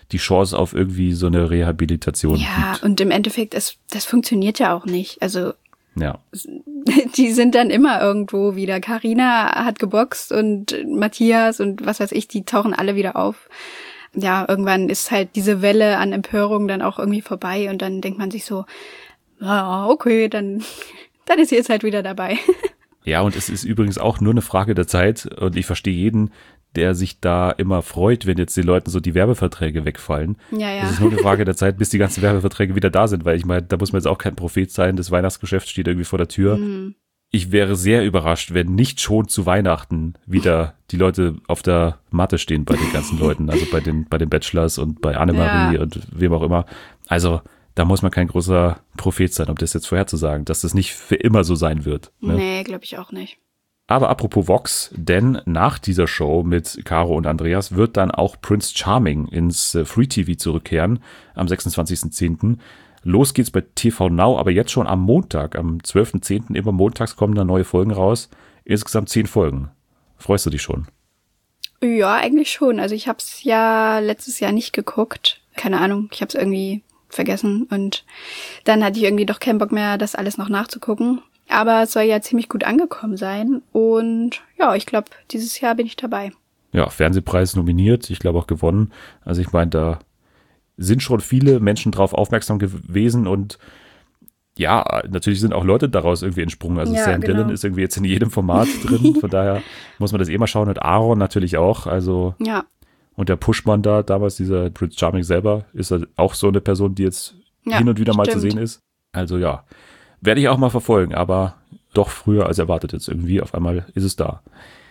die Chance auf irgendwie so eine Rehabilitation Ja, gibt. und im Endeffekt, das funktioniert ja auch nicht. Also Ja. die sind dann immer irgendwo wieder. Carina hat geboxt und Matthias und was weiß ich, die tauchen alle wieder auf. Ja, irgendwann ist halt diese Welle an Empörung dann auch irgendwie vorbei und dann denkt man sich so, ah, okay, dann ist sie jetzt halt wieder dabei. Ja, und es ist übrigens auch nur eine Frage der Zeit und ich verstehe jeden, der sich da immer freut, wenn jetzt den Leuten so die Werbeverträge wegfallen. Ja, ja. Es ist nur eine Frage der Zeit, bis die ganzen Werbeverträge wieder da sind, weil ich meine, da muss man jetzt auch kein Prophet sein, das Weihnachtsgeschäft steht irgendwie vor der Tür. Mhm. Ich wäre sehr überrascht, wenn nicht schon zu Weihnachten wieder die Leute auf der Matte stehen bei den ganzen Leuten, also bei den Bachelors und bei Annemarie Ja. und wem auch immer. Also da muss man kein großer Prophet sein, um das jetzt vorherzusagen, dass das nicht für immer so sein wird. Ne? Nee, glaube ich auch nicht. Aber apropos Vox, denn nach dieser Show mit Caro und Andreas wird dann auch Prince Charming ins Free TV zurückkehren am 26.10. Los geht's bei TV Now, aber jetzt schon am Montag, am 12.10. immer montags kommen dann neue Folgen raus. Insgesamt 10 Folgen. Freust du dich schon? Ja, eigentlich schon. Also ich habe es ja letztes Jahr nicht geguckt. Keine Ahnung, ich habe es irgendwie vergessen und dann hatte ich irgendwie doch keinen Bock mehr, das alles noch nachzugucken. Aber es soll ja ziemlich gut angekommen sein und ja, ich glaube, dieses Jahr bin ich dabei. Ja, Fernsehpreis nominiert, ich glaube auch gewonnen. Also ich meine, da sind schon viele Menschen drauf aufmerksam gewesen und ja, natürlich sind auch Leute daraus irgendwie entsprungen. Also Ja, Sam genau. Dillon ist irgendwie jetzt in jedem Format drin, von daher muss man das mal schauen und Aaron natürlich auch, also Ja, und der Pushman da, damals dieser Prince Charming selber, ist halt auch so eine Person, die jetzt ja, hin und wieder mal zu stimmt. sehen ist. Also ja, werde ich auch mal verfolgen, aber doch früher als erwartet jetzt irgendwie. Auf einmal ist es da.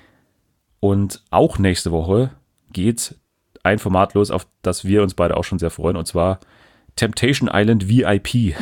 Und auch nächste Woche geht ein Format los, auf das wir uns beide auch schon sehr freuen, und zwar Temptation Island VIP.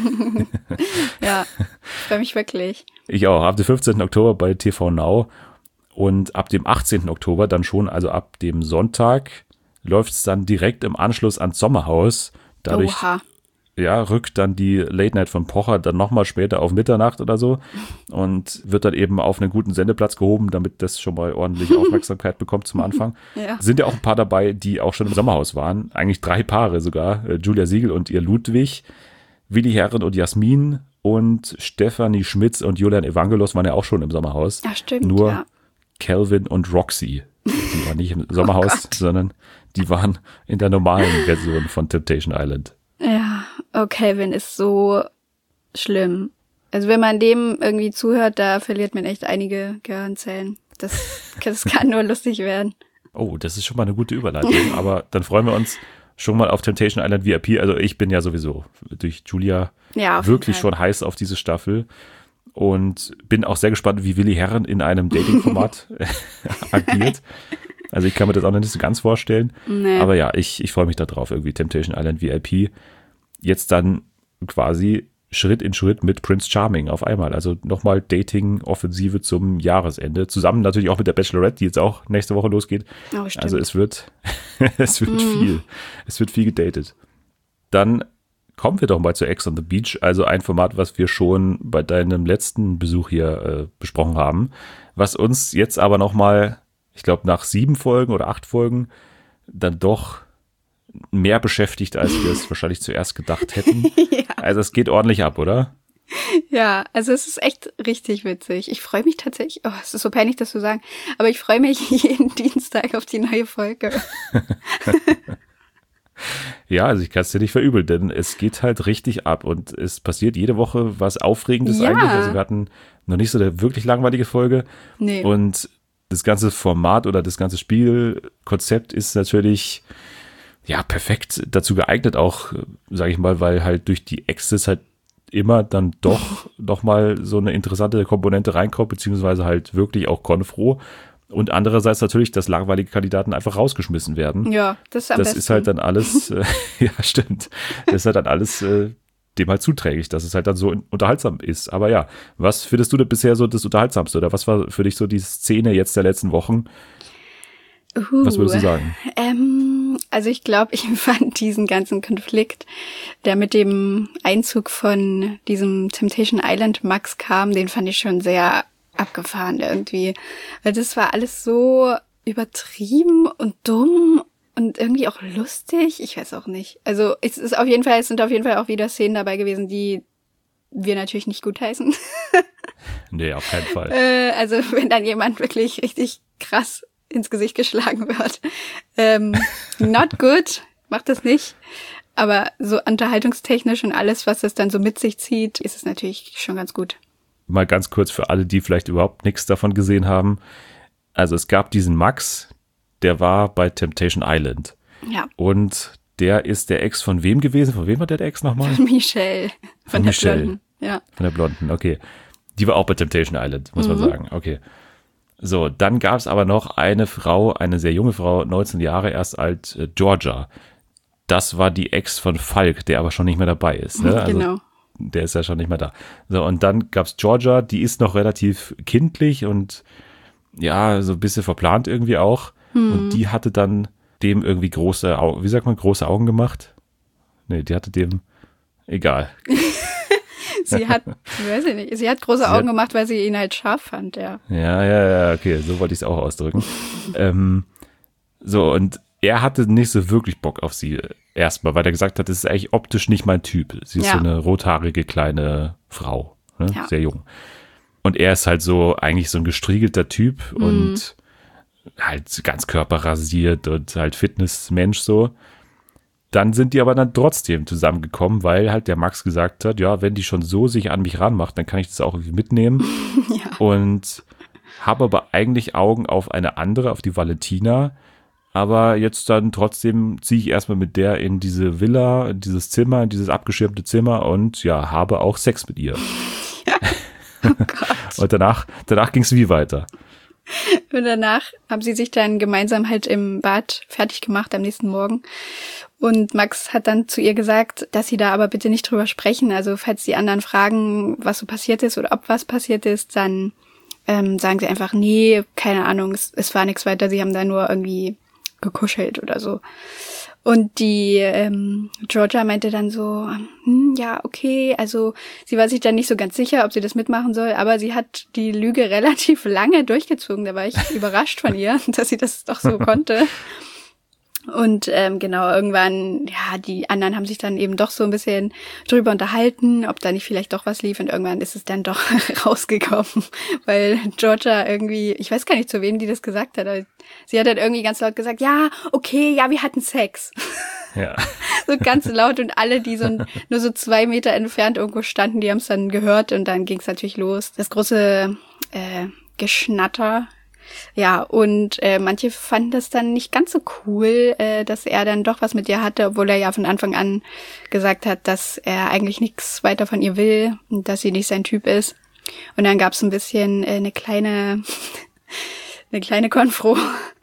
Ja, ich freue mich wirklich. Ich auch, ab dem 15. Oktober bei TV Now und ab dem 18. Oktober dann schon, also ab dem Sonntag, läuft es dann direkt im Anschluss ans Sommerhaus. Dadurch Oha. ja, rückt dann die Late Night von Pocher dann nochmal später auf Mitternacht oder so und wird dann eben auf einen guten Sendeplatz gehoben, damit das schon mal ordentlich Aufmerksamkeit bekommt zum Anfang. Ja. Sind ja auch ein paar dabei, die auch schon im Sommerhaus waren. Eigentlich 3 Paare sogar. Julia Siegel und ihr Ludwig, Willi Herren und Jasmin und Stefanie Schmitz und Julian Evangelos waren ja auch schon im Sommerhaus. Ja, stimmt, Nur ja. Calvin und Roxy. Die waren nicht im Sommerhaus, sondern die waren in der normalen Version von Temptation Island. Ja, oh, Calvin ist so schlimm. Also wenn man dem irgendwie zuhört, da verliert man echt einige Gehirnzellen. Das kann nur lustig werden. Oh, das ist schon mal eine gute Überleitung, aber dann freuen wir uns schon mal auf Temptation Island VIP. Also ich bin ja sowieso durch Julia Ja, auf jeden wirklich Fall. schon heiß auf diese Staffel und bin auch sehr gespannt, wie Willi Herren in einem Dating-Format agiert. Also ich kann mir das auch noch nicht so ganz vorstellen. Nee. Aber ja, ich freue mich da drauf, irgendwie Temptation Island VIP. Jetzt dann quasi Schritt in Schritt mit Prince Charming auf einmal. Also nochmal Dating-Offensive zum Jahresende. Zusammen natürlich auch mit der Bachelorette, die jetzt auch nächste Woche losgeht. Oh, stimmt. Also es wird viel. Es wird viel gedatet. Dann kommen wir doch mal zu Ex on the Beach. Also ein Format, was wir schon bei deinem letzten Besuch hier besprochen haben. Was uns jetzt aber nochmal, ich glaube nach 7 Folgen oder 8 Folgen, dann doch mehr beschäftigt, als wir es wahrscheinlich zuerst gedacht hätten. Ja. Also es geht ordentlich ab, oder? Ja, also es ist echt richtig witzig. Ich freue mich tatsächlich, oh, es ist so peinlich, das zu sagen, aber ich freue mich jeden Dienstag auf die neue Folge. Ja, also ich kann es dir nicht verübeln, denn es geht halt richtig ab und es passiert jede Woche was Aufregendes Ja. eigentlich. Also wir hatten noch nicht so eine wirklich langweilige Folge Nee. und das ganze Format oder das ganze Spielkonzept ist natürlich ja perfekt dazu geeignet auch, sage ich mal, weil halt durch die Exes halt immer dann doch nochmal so eine interessante Komponente reinkommt, beziehungsweise halt wirklich auch konfro. Und andererseits natürlich, dass langweilige Kandidaten einfach rausgeschmissen werden. Ja, das ist am Das besten. ist halt dann alles, ja stimmt, das ist halt dann alles dem halt zuträglich, dass es halt dann so unterhaltsam ist. Aber ja, was findest du denn bisher so das Unterhaltsamste oder was war für dich so die Szene jetzt der letzten Wochen? Was würdest du sagen? Also ich glaube, ich fand diesen ganzen Konflikt, der mit dem Einzug von diesem Temptation Island Max kam, den fand ich schon sehr abgefahren irgendwie. Weil das war alles so übertrieben und dumm und irgendwie auch lustig. Ich weiß auch nicht. Also es sind auf jeden Fall auch wieder Szenen dabei gewesen, die wir natürlich nicht gutheißen. Nee, auf keinen Fall. Also wenn dann jemand wirklich richtig krass ins Gesicht geschlagen wird. Not good, macht das nicht. Aber so unterhaltungstechnisch und alles, was es dann so mit sich zieht, ist es natürlich schon ganz gut. Mal ganz kurz für alle, die vielleicht überhaupt nichts davon gesehen haben. Also es gab diesen Max, der war bei Temptation Island. Ja. Und der ist der Ex von wem gewesen? Von wem war der Ex nochmal? Michelle. Von der Michelle. Blonden. Ja. Von der Blonden, okay. Die war auch bei Temptation Island, muss man sagen. Okay. So, dann gab es aber noch eine Frau, eine sehr junge Frau, 19 Jahre erst alt, Georgia. Das war die Ex von Falk, der aber schon nicht mehr dabei ist. Ne? Also, Genau. der ist ja schon nicht mehr da. So, und dann gab's Georgia, die ist noch relativ kindlich und ja, so ein bisschen verplant irgendwie auch. Und die hatte dann dem irgendwie große Augen, wie sagt man, große Augen gemacht? Nee, die hatte dem, egal. Sie hat große Augen gemacht, weil sie ihn halt scharf fand, ja. Ja, okay, so wollte ich es auch ausdrücken. So, und er hatte nicht so wirklich Bock auf sie erstmal, weil er gesagt hat, das ist eigentlich optisch nicht mein Typ. Sie ist so eine rothaarige kleine Frau, ne? Ja. Sehr jung. Und er ist halt so eigentlich so ein gestriegelter Typ und halt ganz körperrasiert und halt Fitnessmensch so. Dann sind die aber dann trotzdem zusammengekommen, weil halt der Max gesagt hat, ja, wenn die schon so sich an mich ranmacht, dann kann ich das auch irgendwie mitnehmen. Ja. Und habe aber eigentlich Augen auf eine andere, auf die Valentina. Aber jetzt dann trotzdem ziehe ich erstmal mit der in diese Villa, in dieses Zimmer, in dieses abgeschirmte Zimmer und ja, habe auch Sex mit ihr. Oh Gott. Und danach ging es wie weiter. Und danach haben sie sich dann gemeinsam halt im Bad fertig gemacht am nächsten Morgen. Und Max hat dann zu ihr gesagt, dass sie da aber bitte nicht drüber sprechen. Also falls die anderen fragen, was so passiert ist oder ob was passiert ist, dann sagen sie einfach, nee, keine Ahnung, es war nichts weiter. Sie haben da nur irgendwie gekuschelt oder so. Und die Georgia meinte dann so, ja, okay, also sie war sich dann nicht so ganz sicher, ob sie das mitmachen soll, aber sie hat die Lüge relativ lange durchgezogen. Da war ich überrascht von ihr, dass sie das doch so konnte. Und genau, irgendwann, ja, die anderen haben sich dann eben doch so ein bisschen drüber unterhalten, ob da nicht vielleicht doch was lief. Und irgendwann ist es dann doch rausgekommen, weil Georgia irgendwie, ich weiß gar nicht, zu wem die das gesagt hat, aber sie hat dann irgendwie ganz laut gesagt, ja, okay, ja, wir hatten Sex. Ja. So ganz laut und alle, die so nur so 2 Meter entfernt irgendwo standen, die haben es dann gehört und dann ging es natürlich los. Das große Geschnatter. Ja, und manche fanden das dann nicht ganz so cool, dass er dann doch was mit ihr hatte, obwohl er ja von Anfang an gesagt hat, dass er eigentlich nichts weiter von ihr will und dass sie nicht sein Typ ist. Und dann gab es ein bisschen eine kleine Konfro.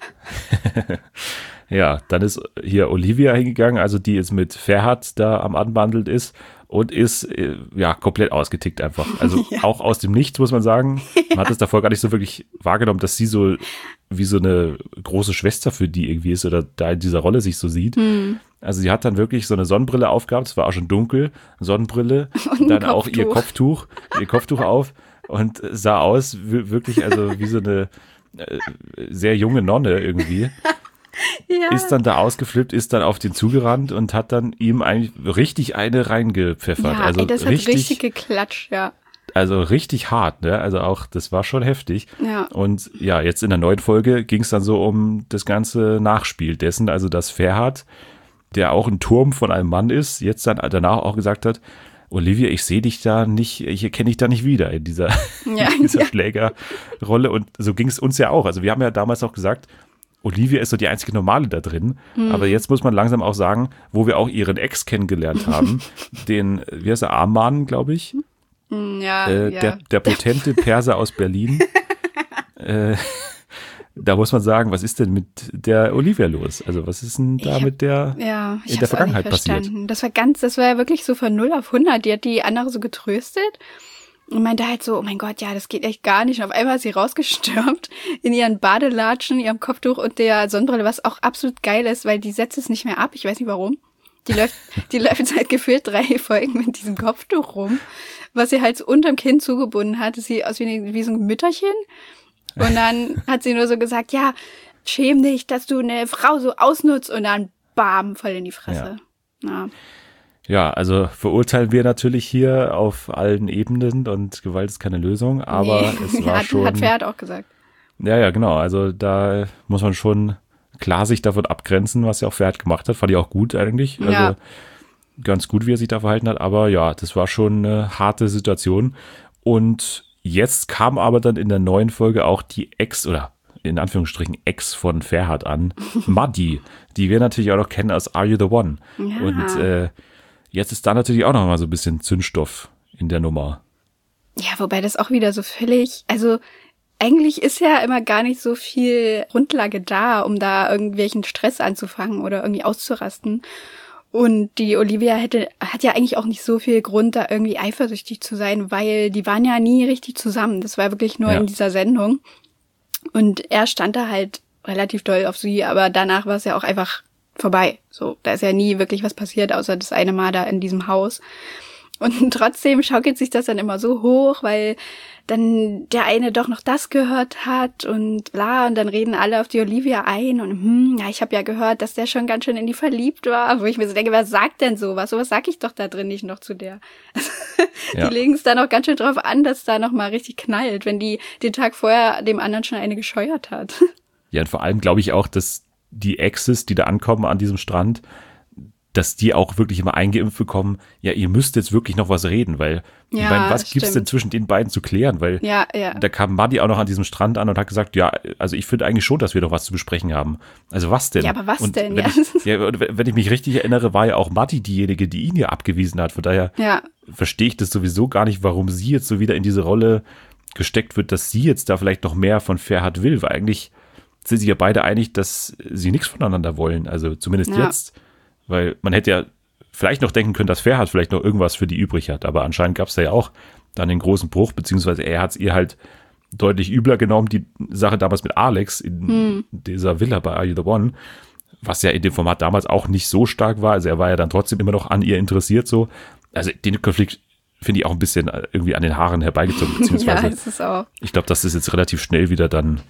Ja, dann ist hier Olivia hingegangen, also die jetzt mit Ferhat da am Anbandelt ist und ist ja komplett ausgetickt einfach. Also Ja. auch aus dem Nichts, muss man sagen. Man hat es davor gar nicht so wirklich wahrgenommen, dass sie so wie so eine große Schwester für die irgendwie ist oder da in dieser Rolle sich so sieht. Also sie hat dann wirklich so eine Sonnenbrille aufgehabt, es war auch schon dunkel, Sonnenbrille, Und ein dann auch ihr Kopftuch. Kopftuch auf und sah aus wirklich also wie so eine sehr junge Nonne irgendwie. Ja. Ist dann da ausgeflippt, ist dann auf den zugerannt und hat dann ihm eigentlich richtig eine reingepfeffert. Ja, Also ey, das hat richtig geklatscht, ja. also richtig hart, ne? Also auch, das war schon heftig. Ja. Und ja, jetzt in der neuen Folge ging es dann so um das ganze Nachspiel dessen, also dass Ferhat, der auch ein Turm von einem Mann ist, jetzt dann danach auch gesagt hat, Olivia, ich sehe dich da nicht, ich erkenne dich da nicht wieder in dieser, Ja, in dieser ja. Schlägerrolle. Und so ging es uns ja auch. Also wir haben ja damals auch gesagt, Olivia ist so die einzige Normale da drin. Aber jetzt muss man langsam auch sagen, wo wir auch ihren Ex kennengelernt haben, den, wie heißt er, Arman, glaube ich. Ja, ja. Der potente Perser aus Berlin. Da muss man sagen, was ist denn mit der Olivia los? Also was ist denn da mit der Ja, ich in der hab's auch nicht Vergangenheit passiert? verstanden. Das war ja wirklich so von 0 auf 100. Die hat die andere so getröstet und meinte halt so, oh mein Gott, ja, das geht echt gar nicht. Und auf einmal ist sie rausgestürmt in ihren Badelatschen, ihrem Kopftuch und der Sonnenbrille, was auch absolut geil ist, weil die setzt es nicht mehr ab. Ich weiß nicht warum. Die läuft seit gefühlt 3 Folgen mit diesem Kopftuch rum, was sie halt so unterm Kinn zugebunden hat. Das sieht aus wie so ein Mütterchen. Und dann hat sie nur so gesagt, ja, schäm dich, dass du eine Frau so ausnutzt und dann bam, voll in die Fresse. Ja. Ja, also verurteilen wir natürlich hier auf allen Ebenen und Gewalt ist keine Lösung, aber es war schon... Hat Ferhat auch gesagt. Ja, genau, also da muss man schon klar sich davon abgrenzen, was ja auch Ferhat gemacht hat, fand ich auch gut eigentlich, also ganz gut, wie er sich da verhalten hat, aber ja, das war schon eine harte Situation und jetzt kam aber dann in der neuen Folge auch die Ex oder in Anführungsstrichen Ex von Ferhat an, Maddie, die wir natürlich auch noch kennen als Are You the One? Ja. Und jetzt ist da natürlich auch noch mal so ein bisschen Zündstoff in der Nummer. Ja, wobei das auch wieder so völlig, also eigentlich ist ja immer gar nicht so viel Grundlage da, um da irgendwelchen Stress anzufangen oder irgendwie auszurasten. Und die Olivia hat ja eigentlich auch nicht so viel Grund, da irgendwie eifersüchtig zu sein, weil die waren ja nie richtig zusammen. Das war wirklich nur in dieser Sendung. Und er stand da halt relativ doll auf sie, aber danach war es ja auch einfach vorbei. So, da ist ja nie wirklich was passiert, außer das eine Mal da in diesem Haus. Und trotzdem schaukelt sich das dann immer so hoch, weil dann der eine doch noch das gehört hat und bla, und dann reden alle auf die Olivia ein und ja, ich habe ja gehört, dass der schon ganz schön in die verliebt war, wo ich mir so denke, wer sagt denn sowas? Sowas sag ich doch da drin nicht noch zu der. Die legen es dann auch ganz schön drauf an, dass da noch mal richtig knallt, wenn die den Tag vorher dem anderen schon eine gescheuert hat. Ja, und vor allem glaube ich auch, dass die Exes, die da ankommen an diesem Strand, dass die auch wirklich immer eingeimpft bekommen, ja, ihr müsst jetzt wirklich noch was reden, weil, ich meine, was gibt's denn zwischen den beiden zu klären? Weil da kam Maddie auch noch an diesem Strand an und hat gesagt, ja, also ich finde eigentlich schon, dass wir noch was zu besprechen haben. Also was denn? Ja, aber was und denn? Wenn ich mich richtig erinnere, war ja auch Maddie diejenige, die ihn ja abgewiesen hat. Von daher verstehe ich das sowieso gar nicht, warum sie jetzt so wieder in diese Rolle gesteckt wird, dass sie jetzt da vielleicht noch mehr von Ferhat will, weil eigentlich sind sich ja beide einig, dass sie nichts voneinander wollen. Also zumindest jetzt. Weil man hätte ja vielleicht noch denken können, dass Ferhat vielleicht noch irgendwas für die übrig hat. Aber anscheinend gab es da ja auch dann den großen Bruch, beziehungsweise er hat es ihr halt deutlich übler genommen, die Sache damals mit Alex in dieser Villa bei Are You the One, was ja in dem Format damals auch nicht so stark war. Also er war ja dann trotzdem immer noch an ihr interessiert so. Also den Konflikt finde ich auch ein bisschen irgendwie an den Haaren herbeigezogen, beziehungsweise ist es auch. Ich glaube, dass das jetzt relativ schnell wieder dann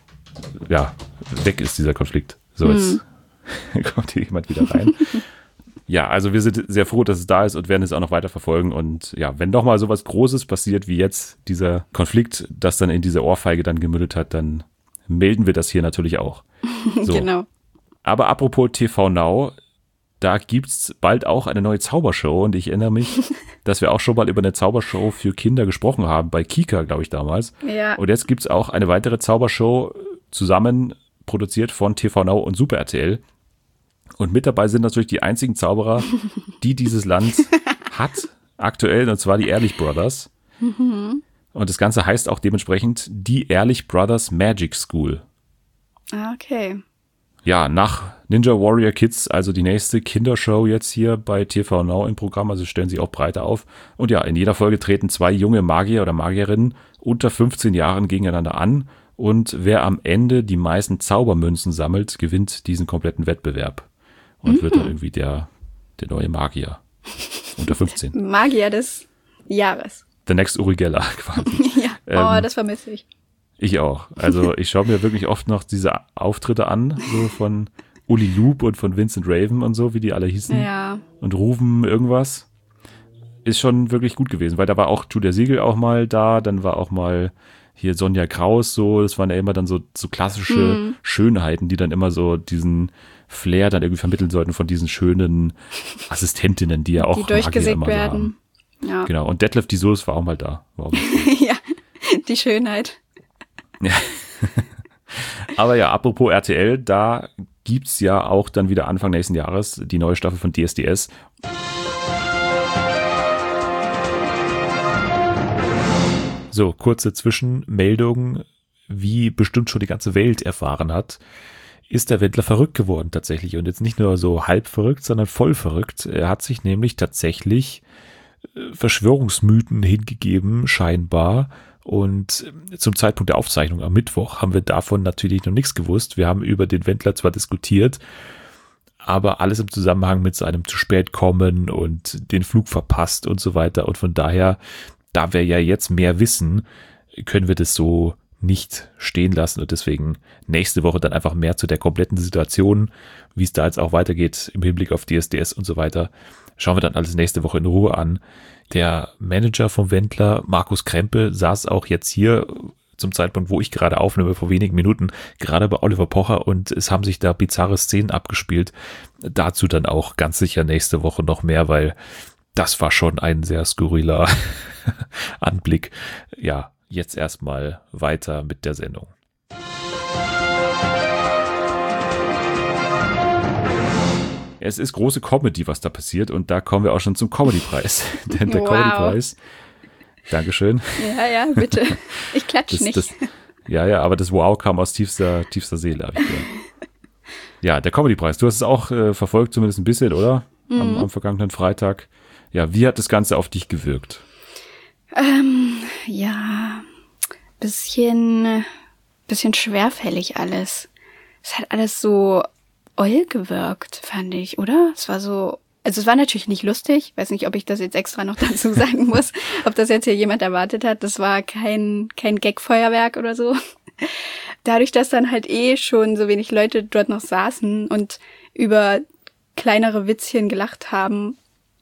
weg ist, dieser Konflikt. So, jetzt kommt hier jemand wieder rein. Ja, also wir sind sehr froh, dass es da ist und werden es auch noch weiter verfolgen. Und ja, wenn doch mal sowas Großes passiert wie jetzt dieser Konflikt, das dann in diese Ohrfeige dann gemündet hat, dann melden wir das hier natürlich auch. So. Genau. Aber apropos TV Now, da gibt's bald auch eine neue Zaubershow und ich erinnere mich, dass wir auch schon mal über eine Zaubershow für Kinder gesprochen haben, bei Kika, glaube ich, damals. Ja. Und jetzt gibt's auch eine weitere Zaubershow, zusammen produziert von TV Now und Super RTL. Und mit dabei sind natürlich die einzigen Zauberer, die dieses Land hat, aktuell, und zwar die Ehrlich Brothers. Und das Ganze heißt auch dementsprechend die Ehrlich Brothers Magic School. Ah, okay. Ja, nach Ninja Warrior Kids, also die nächste Kindershow jetzt hier bei TV Now im Programm, also stellen sie auch breiter auf. Und ja, in jeder Folge treten 2 junge Magier oder Magierinnen unter 15 Jahren gegeneinander an. Und wer am Ende die meisten Zaubermünzen sammelt, gewinnt diesen kompletten Wettbewerb. Und wird dann irgendwie der neue Magier. Unter 15. Magier des Jahres. Der Next Uri Geller quasi. Ja, das vermisse ich. Ich auch. Also ich schaue mir wirklich oft noch diese Auftritte an, so von Uli Loop und von Vincent Raven und so, wie die alle hießen. Ja. Und Ruben irgendwas. Ist schon wirklich gut gewesen, weil da war auch Julia Siegel auch mal da, dann war auch mal hier Sonja Kraus so, das waren ja immer dann so klassische Schönheiten, die dann immer so diesen Flair dann irgendwie vermitteln sollten von diesen schönen Assistentinnen, die ja auch die durchgesägt werden. So ja. Genau, und Detlef die Soos war auch mal da. Ja, die Schönheit. Ja. Aber ja, apropos RTL, da gibt's ja auch dann wieder Anfang nächsten Jahres die neue Staffel von DSDS. So, kurze Zwischenmeldung, wie bestimmt schon die ganze Welt erfahren hat, ist der Wendler verrückt geworden tatsächlich. Und jetzt nicht nur so halb verrückt, sondern voll verrückt. Er hat sich nämlich tatsächlich Verschwörungsmythen hingegeben, scheinbar. Und zum Zeitpunkt der Aufzeichnung am Mittwoch haben wir davon natürlich noch nichts gewusst. Wir haben über den Wendler zwar diskutiert, aber alles im Zusammenhang mit seinem zu spät kommen und den Flug verpasst und so weiter. Und von daher, da wir ja jetzt mehr wissen, können wir das so nicht stehen lassen und deswegen nächste Woche dann einfach mehr zu der kompletten Situation, wie es da jetzt auch weitergeht im Hinblick auf DSDS und so weiter. Schauen wir dann alles nächste Woche in Ruhe an. Der Manager vom Wendler, Markus Krempe, saß auch jetzt hier zum Zeitpunkt, wo ich gerade aufnehme, vor wenigen Minuten, gerade bei Oliver Pocher und es haben sich da bizarre Szenen abgespielt. Dazu dann auch ganz sicher nächste Woche noch mehr, weil das war schon ein sehr skurriler Anblick. Ja, jetzt erstmal weiter mit der Sendung. Es ist große Comedy, was da passiert und da kommen wir auch schon zum Comedy-Preis. Denn der Comedy-Preis, Dankeschön. Ja, bitte. Ich klatsche nicht. Ja, aber das Wow kam aus tiefster Seele, habe ich gehört. Ja, der Comedy-Preis. Du hast es auch verfolgt, zumindest ein bisschen, oder? Am vergangenen Freitag. Ja, wie hat das Ganze auf dich gewirkt? Ja, bisschen schwerfällig alles. Es hat alles so oll gewirkt, fand ich, oder? Es war so, also es war natürlich nicht lustig. Weiß nicht, ob ich das jetzt extra noch dazu sagen muss, ob das jetzt hier jemand erwartet hat. Das war kein Gag-Feuerwerk oder so. Dadurch, dass dann halt schon so wenig Leute dort noch saßen und über kleinere Witzchen gelacht haben,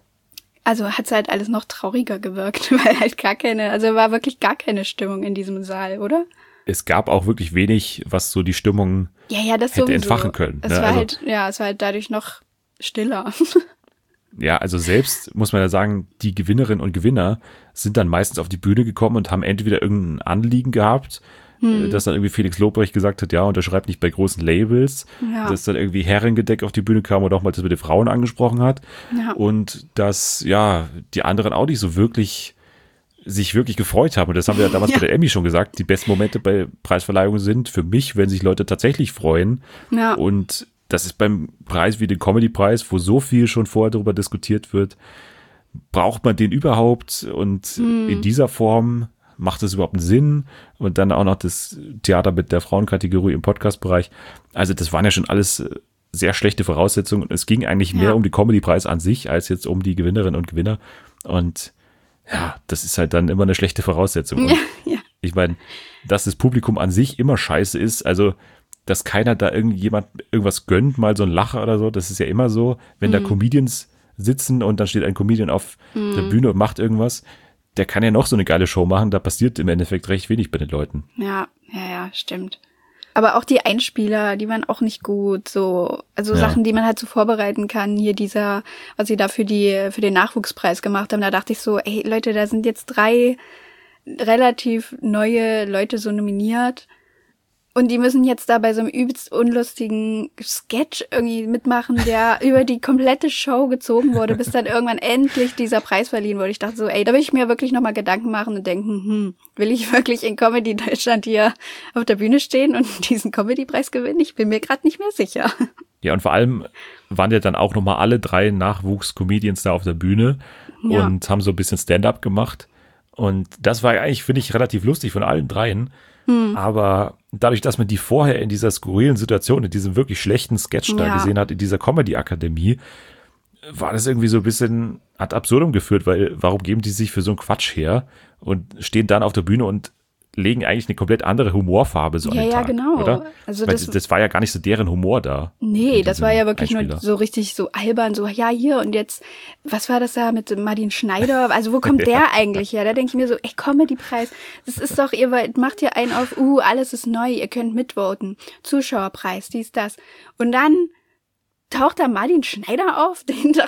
also hat es halt alles noch trauriger gewirkt, weil halt war wirklich gar keine Stimmung in diesem Saal, oder? Es gab auch wirklich wenig, was so die Stimmung das hätte sowieso entfachen können. Es war es war halt dadurch noch stiller. Ja, also selbst, muss man ja sagen, die Gewinnerinnen und Gewinner sind dann meistens auf die Bühne gekommen und haben entweder irgendein Anliegen gehabt, dass dann irgendwie Felix Lobrecht gesagt hat, ja, unterschreibt nicht bei großen Labels, dass dann irgendwie Herrengedeck auf die Bühne kam und auch mal das mit den Frauen angesprochen hat und dass, die anderen auch nicht so sich wirklich gefreut haben. Und das haben wir ja damals bei der Emmy schon gesagt, die besten Momente bei Preisverleihungen sind für mich, wenn sich Leute tatsächlich freuen. Ja. Und das ist beim Preis wie den Comedy-Preis, wo so viel schon vorher darüber diskutiert wird, braucht man den überhaupt? Und in dieser Form macht es überhaupt einen Sinn? Und dann auch noch das Theater mit der Frauenkategorie im Podcast-Bereich. Also das waren ja schon alles sehr schlechte Voraussetzungen. Und es ging eigentlich mehr um den Comedy-Preis an sich, als jetzt um die Gewinnerinnen und Gewinner. Und ja, das ist halt dann immer eine schlechte Voraussetzung. Und ich meine, dass das Publikum an sich immer scheiße ist, also dass keiner da irgendjemand irgendwas gönnt, mal so ein Lacher oder so, das ist ja immer so, wenn da Comedians sitzen und dann steht ein Comedian auf der Bühne und macht irgendwas, der kann ja noch so eine geile Show machen, da passiert im Endeffekt recht wenig bei den Leuten. Ja, stimmt. Aber auch die Einspieler, die waren auch nicht gut, Sachen, die man halt so vorbereiten kann. Hier was sie da für den Nachwuchspreis gemacht haben, da dachte ich so, ey Leute, da sind jetzt 3 relativ neue Leute so nominiert. Und die müssen jetzt da bei so einem übelst unlustigen Sketch irgendwie mitmachen, der über die komplette Show gezogen wurde, bis dann irgendwann endlich dieser Preis verliehen wurde. Ich dachte so, ey, da will ich mir wirklich nochmal Gedanken machen und denken, will ich wirklich in Comedy Deutschland hier auf der Bühne stehen und diesen Comedy-Preis gewinnen? Ich bin mir gerade nicht mehr sicher. Ja, und vor allem waren ja dann auch nochmal alle 3 Nachwuchs-Comedians da auf der Bühne und haben so ein bisschen Stand-up gemacht. Und das war eigentlich, finde ich, relativ lustig von allen 3. Aber dadurch, dass man die vorher in dieser skurrilen Situation, in diesem wirklich schlechten Sketch da gesehen hat, in dieser Comedy-Akademie, war das irgendwie so ein bisschen ad absurdum geführt, weil warum geben die sich für so einen Quatsch her und stehen dann auf der Bühne und legen eigentlich eine komplett andere Humorfarbe so an den Tag, genau. Oder? Also das war ja gar nicht so deren Humor da. Nee, das war ja wirklich nur so richtig so albern, so hier und jetzt, was war das da mit Martin Schneider? Also wo kommt der eigentlich her? Da denke ich mir so, ey, Comedy-Preis, das ist doch, ihr macht hier einen auf, alles ist neu, ihr könnt mitvoten, Zuschauerpreis, dies, das. Und dann taucht da Martin Schneider auf,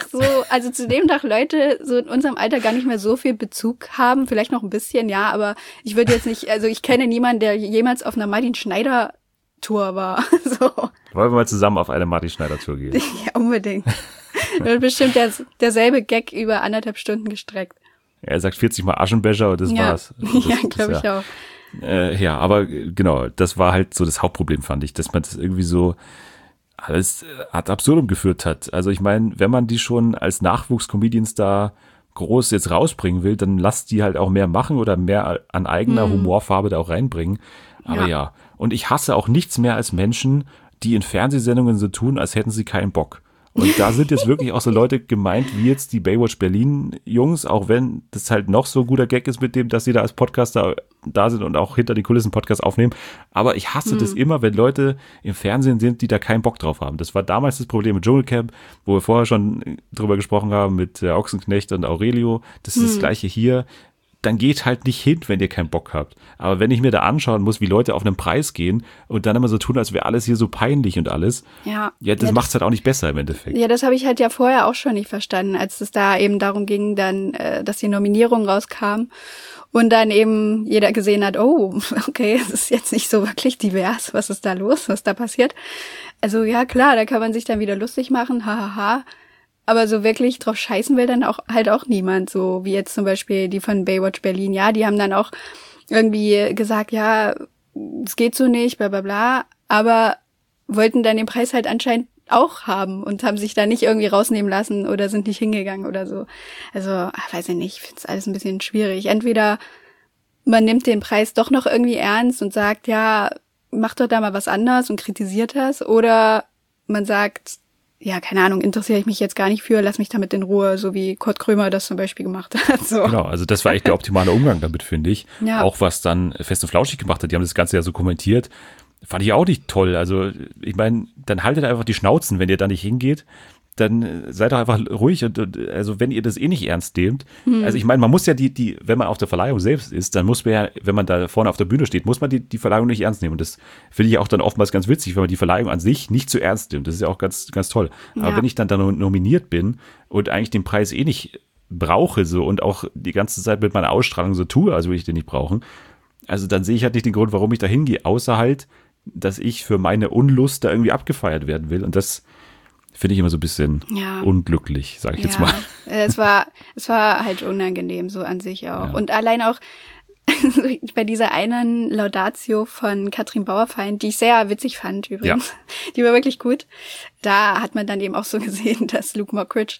zu dem Tag Leute so in unserem Alter gar nicht mehr so viel Bezug haben, vielleicht noch ein bisschen, aber ich würde jetzt nicht, also ich kenne niemanden, der jemals auf einer Martin Schneider Tour war. So. Wollen wir mal zusammen auf eine Martin Schneider Tour gehen? Ja, unbedingt. Wird bestimmt derselbe Gag über 1,5 Stunden gestreckt. Er sagt 40 Mal Aschenbecher und das war's. Glaube ich auch. Aber genau, das war halt so das Hauptproblem, fand ich, dass man das irgendwie so alles ad absurdum geführt hat. Also ich meine, wenn man die schon als Nachwuchs-Comedians da groß jetzt rausbringen will, dann lasst die halt auch mehr machen oder mehr an eigener Humorfarbe da auch reinbringen. Aber und ich hasse auch nichts mehr als Menschen, die in Fernsehsendungen so tun, als hätten sie keinen Bock. Und da sind jetzt wirklich auch so Leute gemeint, wie jetzt die Baywatch Berlin-Jungs, auch wenn das halt noch so ein guter Gag ist mit dem, dass sie da als Podcaster da sind und auch hinter die Kulissen Podcast aufnehmen. Aber ich hasse das immer, wenn Leute im Fernsehen sind, die da keinen Bock drauf haben. Das war damals das Problem mit Dschungelcamp, wo wir vorher schon drüber gesprochen haben mit Ochsenknecht und Aurelio. Das ist das Gleiche hier. Dann geht halt nicht hin, wenn ihr keinen Bock habt. Aber wenn ich mir da anschauen muss, wie Leute auf einen Preis gehen und dann immer so tun, als wäre alles hier so peinlich und alles, das macht's halt auch nicht besser im Endeffekt. Ja, das habe ich halt ja vorher auch schon nicht verstanden, als es da eben darum ging, dann, dass die Nominierung rauskam und dann eben jeder gesehen hat, oh, okay, es ist jetzt nicht so wirklich divers, was ist da los, was da passiert. Also ja, klar, da kann man sich dann wieder lustig machen, hahaha. Aber so wirklich drauf scheißen will dann auch halt auch niemand, so wie jetzt zum Beispiel die von Baywatch Berlin. Ja, die haben dann auch irgendwie gesagt, ja, es geht so nicht, bla bla bla, aber wollten dann den Preis halt anscheinend auch haben und haben sich da nicht irgendwie rausnehmen lassen oder sind nicht hingegangen oder so. Also, weiß ich nicht, ich finde es alles ein bisschen schwierig. Entweder man nimmt den Preis doch noch irgendwie ernst und sagt, ja, mach doch da mal was anderes und kritisiert das, oder man sagt, ja, keine Ahnung, interessiere ich mich jetzt gar nicht für, lass mich damit in Ruhe, so wie Kurt Krömer das zum Beispiel gemacht hat. So. Genau, also das war echt der optimale Umgang damit, finde ich. Ja. Auch was dann Fest und Flauschig gemacht hat, die haben das Ganze ja so kommentiert, fand ich auch nicht toll. Also ich meine, dann haltet einfach die Schnauzen, wenn ihr da nicht hingeht. Dann seid doch einfach ruhig und also wenn ihr das eh nicht ernst nehmt. Also ich meine, man muss ja wenn man auf der Verleihung selbst ist, dann muss man ja, wenn man da vorne auf der Bühne steht, muss man die Verleihung nicht ernst nehmen. Und das finde ich auch dann oftmals ganz witzig, wenn man die Verleihung an sich nicht zu ernst nimmt. Das ist ja auch ganz, ganz toll. Aber wenn ich dann da nominiert bin und eigentlich den Preis eh nicht brauche so und auch die ganze Zeit mit meiner Ausstrahlung so tue, als würde ich den nicht brauchen, also dann sehe ich halt nicht den Grund, warum ich da hingehe, außer halt, dass ich für meine Unlust da irgendwie abgefeiert werden will. Und das finde ich immer so ein bisschen unglücklich, sage ich jetzt mal. Es war halt unangenehm, so an sich auch. Ja. Und allein auch bei dieser einen Laudatio von Katrin Bauerfeind, die ich sehr witzig fand übrigens, die war wirklich gut. Da hat man dann eben auch so gesehen, dass Luke Mockridge,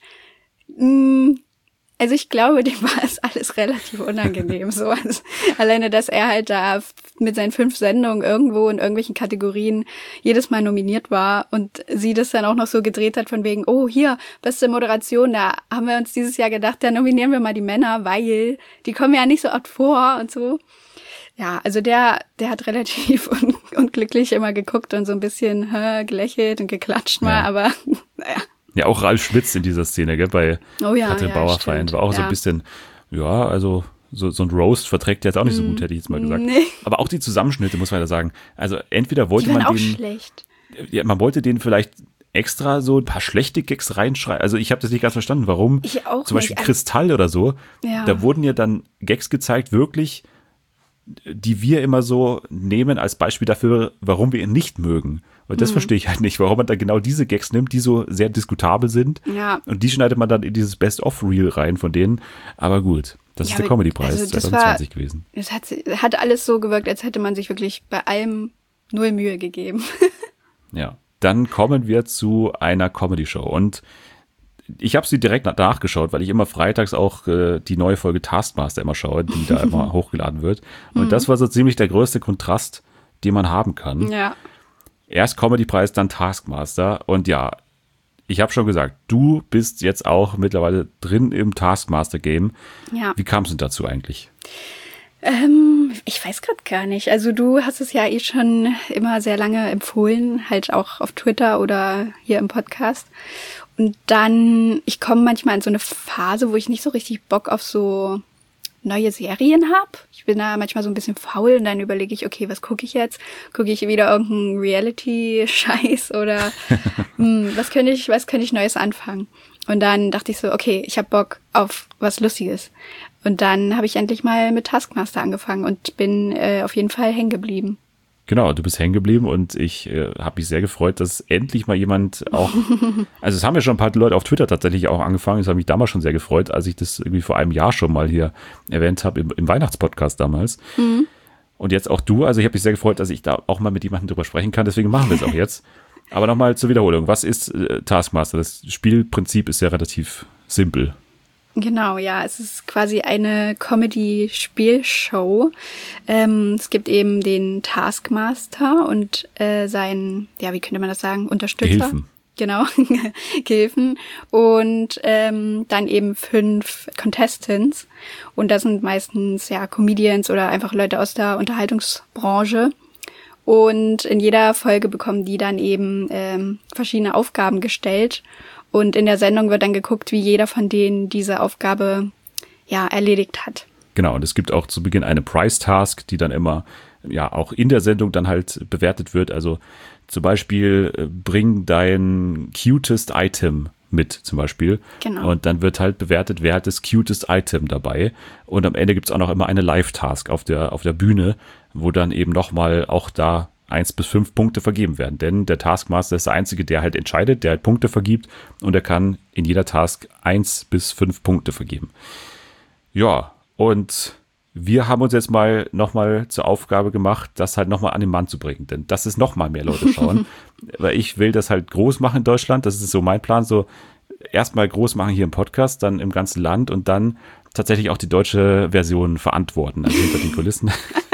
also ich glaube, dem war es alles relativ unangenehm. So. Also alleine, dass er halt da mit seinen 5 Sendungen irgendwo in irgendwelchen Kategorien jedes Mal nominiert war und sie das dann auch noch so gedreht hat von wegen, oh hier, beste Moderation, da haben wir uns dieses Jahr gedacht, da nominieren wir mal die Männer, weil die kommen ja nicht so oft vor und so. Ja, also der hat relativ unglücklich immer geguckt und so ein bisschen gelächelt und geklatscht mal, aber naja. Ja, auch Ralf Schmitz in dieser Szene, gell, bei Katrin Bauerfeind, war auch so ein bisschen, ja, also so ein Roast verträgt jetzt auch nicht so gut, hätte ich jetzt mal gesagt. Nee. Aber auch die Zusammenschnitte, muss man ja sagen. Also entweder wollte man auch den, schlecht. Ja, man wollte den vielleicht extra so ein paar schlechte Gags reinschreiben. Also ich habe das nicht ganz verstanden, warum. Ich auch zum Beispiel nicht. Kristall oder so. Ja. Da wurden ja dann Gags gezeigt, wirklich, die wir immer so nehmen als Beispiel dafür, warum wir ihn nicht mögen. Und das verstehe ich halt nicht, warum man da genau diese Gags nimmt, die so sehr diskutabel sind. Ja. Und die schneidet man dann in dieses Best-of-Reel rein von denen. Aber gut, das ist der Comedy-Preis 2020 gewesen. Es hat alles so gewirkt, als hätte man sich wirklich bei allem 0 Mühe gegeben. Ja, dann kommen wir zu einer Comedy-Show. Und ich habe sie direkt nachgeschaut, weil ich immer freitags auch die neue Folge Taskmaster immer schaue, die da immer hochgeladen wird. Und das war so ziemlich der größte Kontrast, den man haben kann. Ja. Erst Comedy-Preis, dann Taskmaster. Und ja, ich habe schon gesagt, du bist jetzt auch mittlerweile drin im Taskmaster-Game. Ja. Wie kam es denn dazu eigentlich? Ich weiß gerade gar nicht. Also du hast es ja eh schon immer sehr lange empfohlen, halt auch auf Twitter oder hier im Podcast. Und dann, ich komme manchmal in so eine Phase, wo ich nicht so richtig Bock auf so neue Serien habe. Ich bin da manchmal so ein bisschen faul und dann überlege ich, okay, was gucke ich jetzt? Gucke ich wieder irgendeinen Reality-Scheiß oder was könnte ich Neues anfangen? Und dann dachte ich so, okay, ich habe Bock auf was Lustiges. Und dann habe ich endlich mal mit Taskmaster angefangen und bin auf jeden Fall hängen geblieben. Genau, du bist hängen geblieben und ich habe mich sehr gefreut, dass endlich mal jemand auch, also es haben ja schon ein paar Leute auf Twitter tatsächlich auch angefangen, das hat mich damals schon sehr gefreut, als ich das irgendwie vor einem Jahr schon mal hier erwähnt habe, im Weihnachtspodcast damals. Und jetzt auch du, also ich habe mich sehr gefreut, dass ich da auch mal mit jemandem drüber sprechen kann, deswegen machen wir es auch jetzt. Aber nochmal zur Wiederholung, was ist Taskmaster? Das Spielprinzip ist ja relativ simpel. Genau, ja, es ist quasi eine Comedy-Spielshow. Es gibt eben den Taskmaster und seinen, ja, wie könnte man das sagen, Unterstützer. genau, Gehilfen und dann eben 5 Contestants und das sind meistens ja Comedians oder einfach Leute aus der Unterhaltungsbranche und in jeder Folge bekommen die dann eben verschiedene Aufgaben gestellt und in der Sendung wird dann geguckt, wie jeder von denen diese Aufgabe ja erledigt hat. Genau, und es gibt auch zu Beginn eine Price-Task, die dann immer ja auch in der Sendung dann halt bewertet wird. Also zum Beispiel bring dein cutest Item mit zum Beispiel. Genau. Und dann wird halt bewertet, wer hat das cutest Item dabei. Und am Ende gibt es auch noch immer eine Live-Task auf der Bühne, wo dann eben nochmal auch da 1 bis 5 Punkte vergeben werden. Denn der Taskmaster ist der Einzige, der halt entscheidet, der halt Punkte vergibt und er kann in jeder Task 1 bis 5 Punkte vergeben. Ja, und wir haben uns jetzt mal nochmal zur Aufgabe gemacht, das halt nochmal an den Mann zu bringen. Denn das ist nochmal mehr Leute schauen. Weil ich will das halt groß machen in Deutschland. Das ist so mein Plan. So erstmal groß machen hier im Podcast, dann im ganzen Land und dann tatsächlich auch die deutsche Version verantworten. Also hinter den Kulissen.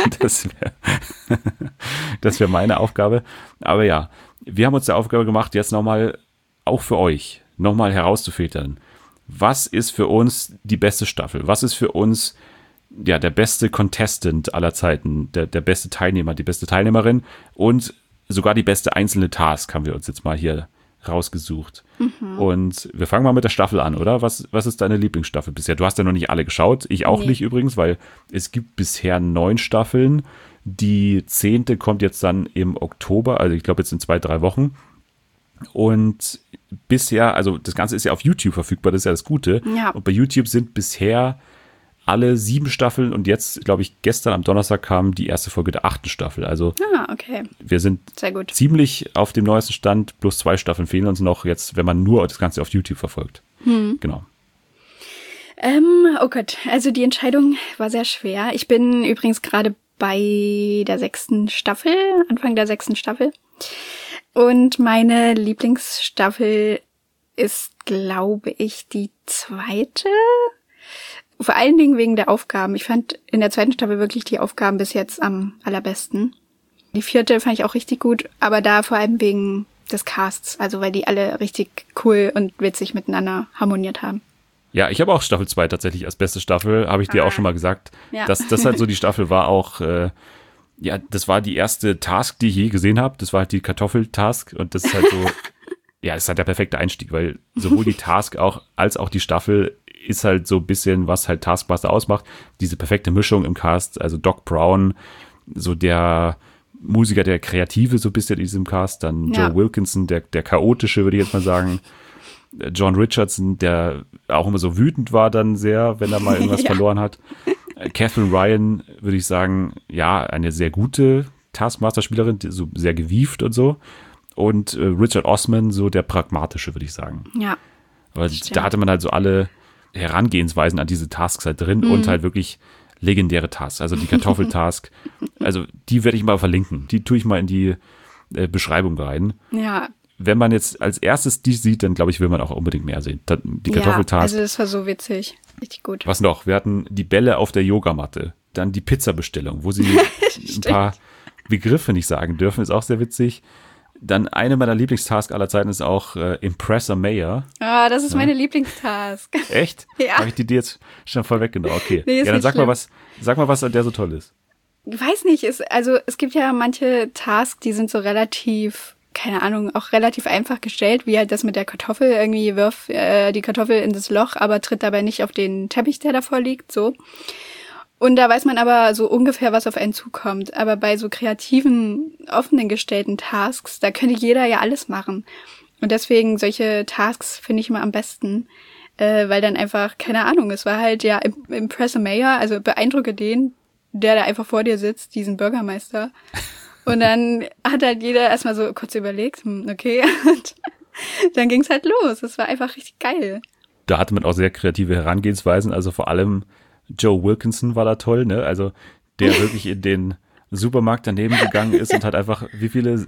Das wäre meine Aufgabe. Aber ja, wir haben uns die Aufgabe gemacht, jetzt nochmal auch für euch nochmal herauszufiltern. Was ist für uns die beste Staffel? Was ist für uns ja der beste Contestant aller Zeiten, der beste Teilnehmer, die beste Teilnehmerin und sogar die beste einzelne Task haben wir uns jetzt mal hier rausgesucht. Und wir fangen mal mit der Staffel an, oder? Was ist deine Lieblingsstaffel bisher? Du hast ja noch nicht alle geschaut, ich auch nicht übrigens, weil es gibt bisher 9 Staffeln. Die 10. kommt jetzt dann im Oktober, also ich glaube jetzt in 2-3 Wochen. Und bisher, also das Ganze ist ja auf YouTube verfügbar, das ist ja das Gute. Ja. Und bei YouTube sind bisher alle 7 Staffeln und jetzt, glaube ich, gestern am Donnerstag kam die erste Folge der 8. Staffel. Also Okay. wir sind Sehr gut. ziemlich auf dem neuesten Stand, plus 2 Staffeln fehlen uns noch jetzt, wenn man nur das Ganze auf YouTube verfolgt. Genau. Oh Gott, also die Entscheidung war sehr schwer. Ich bin übrigens gerade bei der 6. Staffel, Anfang der 6. Staffel. Und meine Lieblingsstaffel ist, glaube ich, die 2. Vor allen Dingen wegen der Aufgaben. Ich fand in der 2. Staffel wirklich die Aufgaben bis jetzt am allerbesten. Die 4. fand ich auch richtig gut, aber da vor allem wegen des Casts. Also weil die alle richtig cool und witzig miteinander harmoniert haben. Ja, ich habe auch Staffel 2 tatsächlich als beste Staffel, habe ich dir auch schon mal gesagt. Ja. Dass das halt so die Staffel war auch, ja, das war die erste Task, die ich je gesehen habe. Das war halt die Kartoffel-Task und das ist halt so, ja, das ist halt der perfekte Einstieg, weil sowohl die Task auch als auch die Staffel ist halt so ein bisschen, was halt Taskmaster ausmacht. Diese perfekte Mischung im Cast, also Doc Brown, so der Musiker, der Kreative so ein bisschen in diesem Cast, dann Joe Wilkinson, der Chaotische, würde ich jetzt mal sagen. John Richardson, der auch immer so wütend war dann sehr, wenn er mal irgendwas verloren hat. Catherine Ryan, würde ich sagen, ja, eine sehr gute Taskmaster-Spielerin, so sehr gewieft und so. Und Richard Osman, so der Pragmatische, würde ich sagen. Ja. Weil da hatte man halt so alle Herangehensweisen an diese Tasks halt drin und halt wirklich legendäre Tasks. Also die Kartoffeltask, also die werde ich mal verlinken. Die tue ich mal in die Beschreibung rein. Ja. Wenn man jetzt als erstes die sieht, dann glaube ich, will man auch unbedingt mehr sehen. Die Kartoffeltask. Also das war so witzig. Richtig gut. Was noch? Wir hatten die Bälle auf der Yogamatte. Dann die Pizzabestellung, wo sie ein paar Begriffe nicht sagen dürfen, ist auch sehr witzig. Dann eine meiner Lieblingstasks aller Zeiten ist auch Impress a Mayor. Ah, das ist meine Lieblingstask. Echt? Ja. Habe ich die jetzt schon voll weggenommen? Okay. Nee, ist ja, dann nicht sag mal, was an der so toll ist. Ich weiß nicht, es gibt ja manche Tasks, die sind so relativ, keine Ahnung, auch relativ einfach gestellt, wie halt das mit der Kartoffel, irgendwie wirf die Kartoffel in das Loch, aber tritt dabei nicht auf den Teppich, der davor liegt, so. Und da weiß man aber so ungefähr, was auf einen zukommt. Aber bei so kreativen, offenen gestellten Tasks, da könnte jeder ja alles machen. Und deswegen solche Tasks finde ich immer am besten, weil dann einfach, keine Ahnung, es war halt ja Impress a Mayor, also beeindrucke den, der da einfach vor dir sitzt, diesen Bürgermeister. Und dann hat halt jeder erstmal so kurz überlegt, okay, und dann ging's halt los. Es war einfach richtig geil. Da hatte man auch sehr kreative Herangehensweisen, also vor allem Joe Wilkinson war da toll, ne? Also der wirklich in den Supermarkt daneben gegangen ist und hat einfach, wie viele?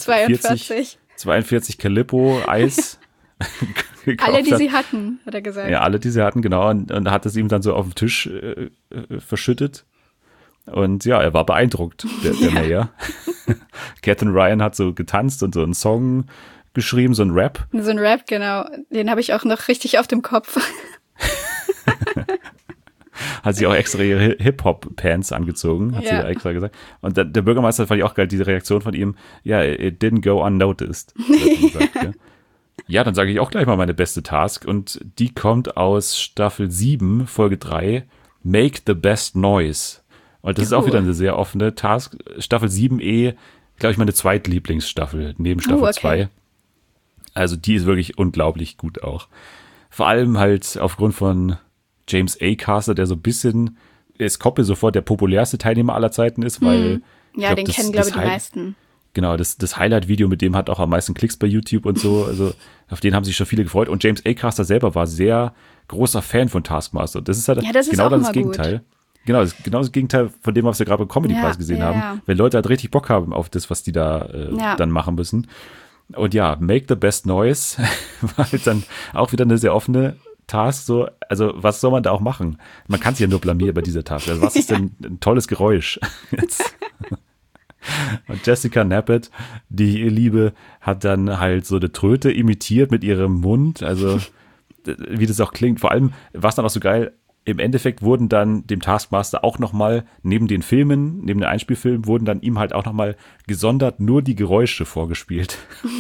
42 Calippo-Eis gekauft. Alle, die sie hatten, hat er gesagt. Ja, alle, die sie hatten, genau. Und hat es ihm dann so auf den Tisch verschüttet. Und ja, er war beeindruckt, der Mayor. Catherine Ryan hat so getanzt und so einen Song geschrieben, so ein Rap. So ein Rap, genau. Den habe ich auch noch richtig auf dem Kopf. Hat sie auch extra ihre Hip-Hop-Pants angezogen, hat sie da extra gesagt. Und der Bürgermeister fand ich auch geil, diese Reaktion von ihm, ja, it didn't go unnoticed. Ja, dann sage ich auch gleich mal meine beste Task und die kommt aus Staffel 7, Folge 3, Make the Best Noise. Und das ist auch wieder eine sehr offene Task. Staffel 7 glaube ich, meine zweitlieblingsstaffel, neben Staffel 2. Also die ist wirklich unglaublich gut auch. Vor allem halt aufgrund von James Acaster, der so ein bisschen, es kommt mir sofort der populärste Teilnehmer aller Zeiten ist, weil ja, den kennen, glaube ich, die meisten. Genau, das Highlight-Video mit dem hat auch am meisten Klicks bei YouTube und so, also auf den haben sich schon viele gefreut. Und James Acaster selber war sehr großer Fan von Taskmaster. Und das ist halt genau das Gegenteil. Gut. Genau das Gegenteil von dem, was wir gerade beim Comedy-Preis gesehen haben. Wenn Leute halt richtig Bock haben auf das, was die da dann machen müssen. Und ja, Make the Best Noise war halt dann auch wieder eine sehr offene Task. So, also was soll man da auch machen? Man kann sich ja nur blamieren bei dieser Task. Also was ist denn ein tolles Geräusch jetzt? Und Jessica Knappett, die Liebe, hat dann halt so eine Tröte imitiert mit ihrem Mund. Also wie das auch klingt. Vor allem war es dann auch so geil, im Endeffekt wurden dann dem Taskmaster auch nochmal, neben den Filmen, neben den Einspielfilmen, wurden dann ihm halt auch nochmal gesondert nur die Geräusche vorgespielt.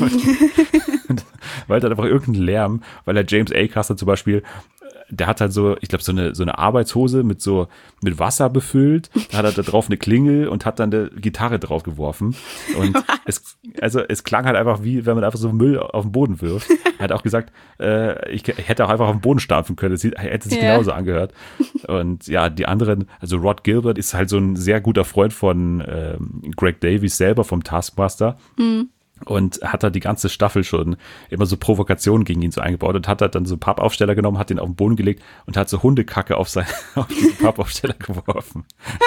Weil dann einfach irgendein Lärm, weil er James Acaster zum Beispiel, der hat halt so, ich glaube, so eine Arbeitshose mit Wasser befüllt, da hat er da drauf eine Klingel und hat dann eine Gitarre drauf geworfen. Und es klang halt einfach wie, wenn man einfach so Müll auf den Boden wirft. Er hat auch gesagt, ich hätte auch einfach auf den Boden stampfen können. Es hätte sich genauso angehört. Und ja, die anderen, also Rod Gilbert ist halt so ein sehr guter Freund von Greg Davies selber, vom Taskmaster. Und hat da die ganze Staffel schon immer so Provokationen gegen ihn so eingebaut und hat dann so Pappaufsteller genommen, hat den auf den Boden gelegt und hat so Hundekacke auf diesen Pappaufsteller geworfen.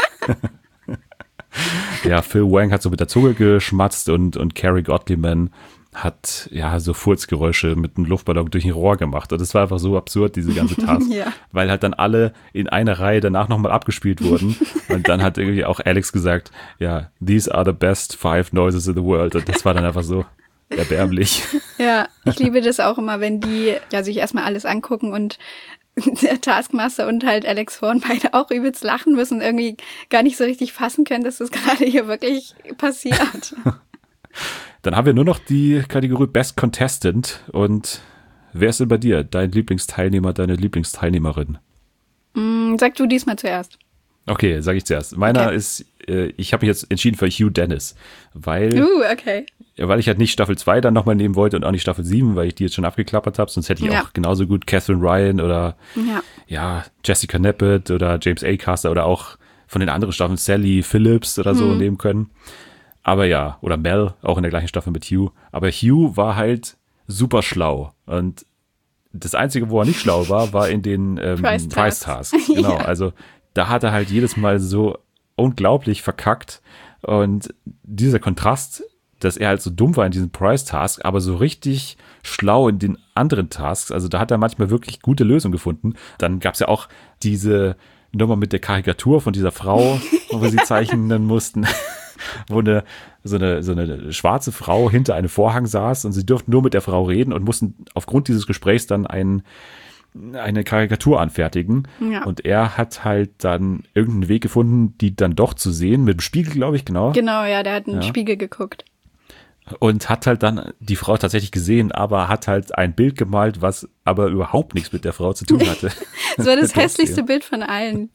Ja, Phil Wang hat so mit der Zunge geschmatzt und Carrie Gottlieb hat ja so Furzgeräusche mit einem Luftballon durch ein Rohr gemacht. Und das war einfach so absurd, diese ganze Task. Weil halt dann alle in einer Reihe danach nochmal abgespielt wurden. Und dann hat irgendwie auch Alex gesagt, ja, these are the best 5 noises in the world. Und das war dann einfach so erbärmlich. Ja, ich liebe das auch immer, wenn die sich erstmal alles angucken und der Taskmaster und halt Alex Horn beide auch übelst lachen müssen und irgendwie gar nicht so richtig fassen können, dass das gerade hier wirklich passiert. Dann haben wir nur noch die Kategorie Best Contestant. Und wer ist denn bei dir dein Lieblingsteilnehmer, deine Lieblingsteilnehmerin? Sag du diesmal zuerst. Okay, sage ich zuerst. Meiner ist, ich habe mich jetzt entschieden für Hugh Dennis, weil ich halt nicht Staffel 2 dann nochmal nehmen wollte und auch nicht Staffel 7, weil ich die jetzt schon abgeklappert habe. Sonst hätte ich auch genauso gut Catherine Ryan oder Jessica Knappett oder James Acaster oder auch von den anderen Staffeln Sally Phillips oder so nehmen können. Aber ja, oder Mel, auch in der gleichen Staffel mit Hugh. Aber Hugh war halt super schlau. Und das Einzige, wo er nicht schlau war in den Price Tasks. Genau, also da hat er halt jedes Mal so unglaublich verkackt. Und dieser Kontrast, dass er halt so dumm war in diesem Price Task, aber so richtig schlau in den anderen Tasks. Also da hat er manchmal wirklich gute Lösungen gefunden. Dann gab es ja auch diese Nummer mit der Karikatur von dieser Frau, wo sie zeichnen mussten. Wo so eine schwarze Frau hinter einem Vorhang saß und sie durften nur mit der Frau reden und mussten aufgrund dieses Gesprächs dann eine Karikatur anfertigen. Ja. Und er hat halt dann irgendeinen Weg gefunden, die dann doch zu sehen, mit dem Spiegel, glaube ich, genau. Genau, ja, der hat in den Spiegel geguckt. Und hat halt dann die Frau tatsächlich gesehen, aber hat halt ein Bild gemalt, was aber überhaupt nichts mit der Frau zu tun hatte. Das war das hässlichste Bild von allen.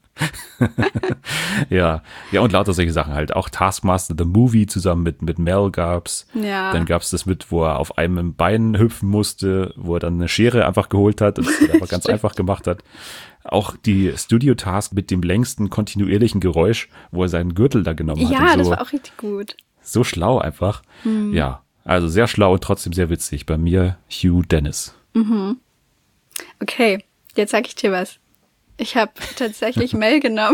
Ja, und lauter solche Sachen halt. Auch Taskmaster, The Movie zusammen mit Mel gab's. Ja. Dann gab's das mit, wo er auf einem Bein hüpfen musste, wo er dann eine Schere einfach geholt hat und es einfach ganz einfach gemacht hat. Auch die Studio-Task mit dem längsten kontinuierlichen Geräusch, wo er seinen Gürtel da genommen hat. Ja, so, das war auch richtig gut. So schlau einfach. Ja, also sehr schlau und trotzdem sehr witzig. Bei mir Hugh Dennis. Okay, jetzt sag ich dir was. Ich habe tatsächlich Mel genommen.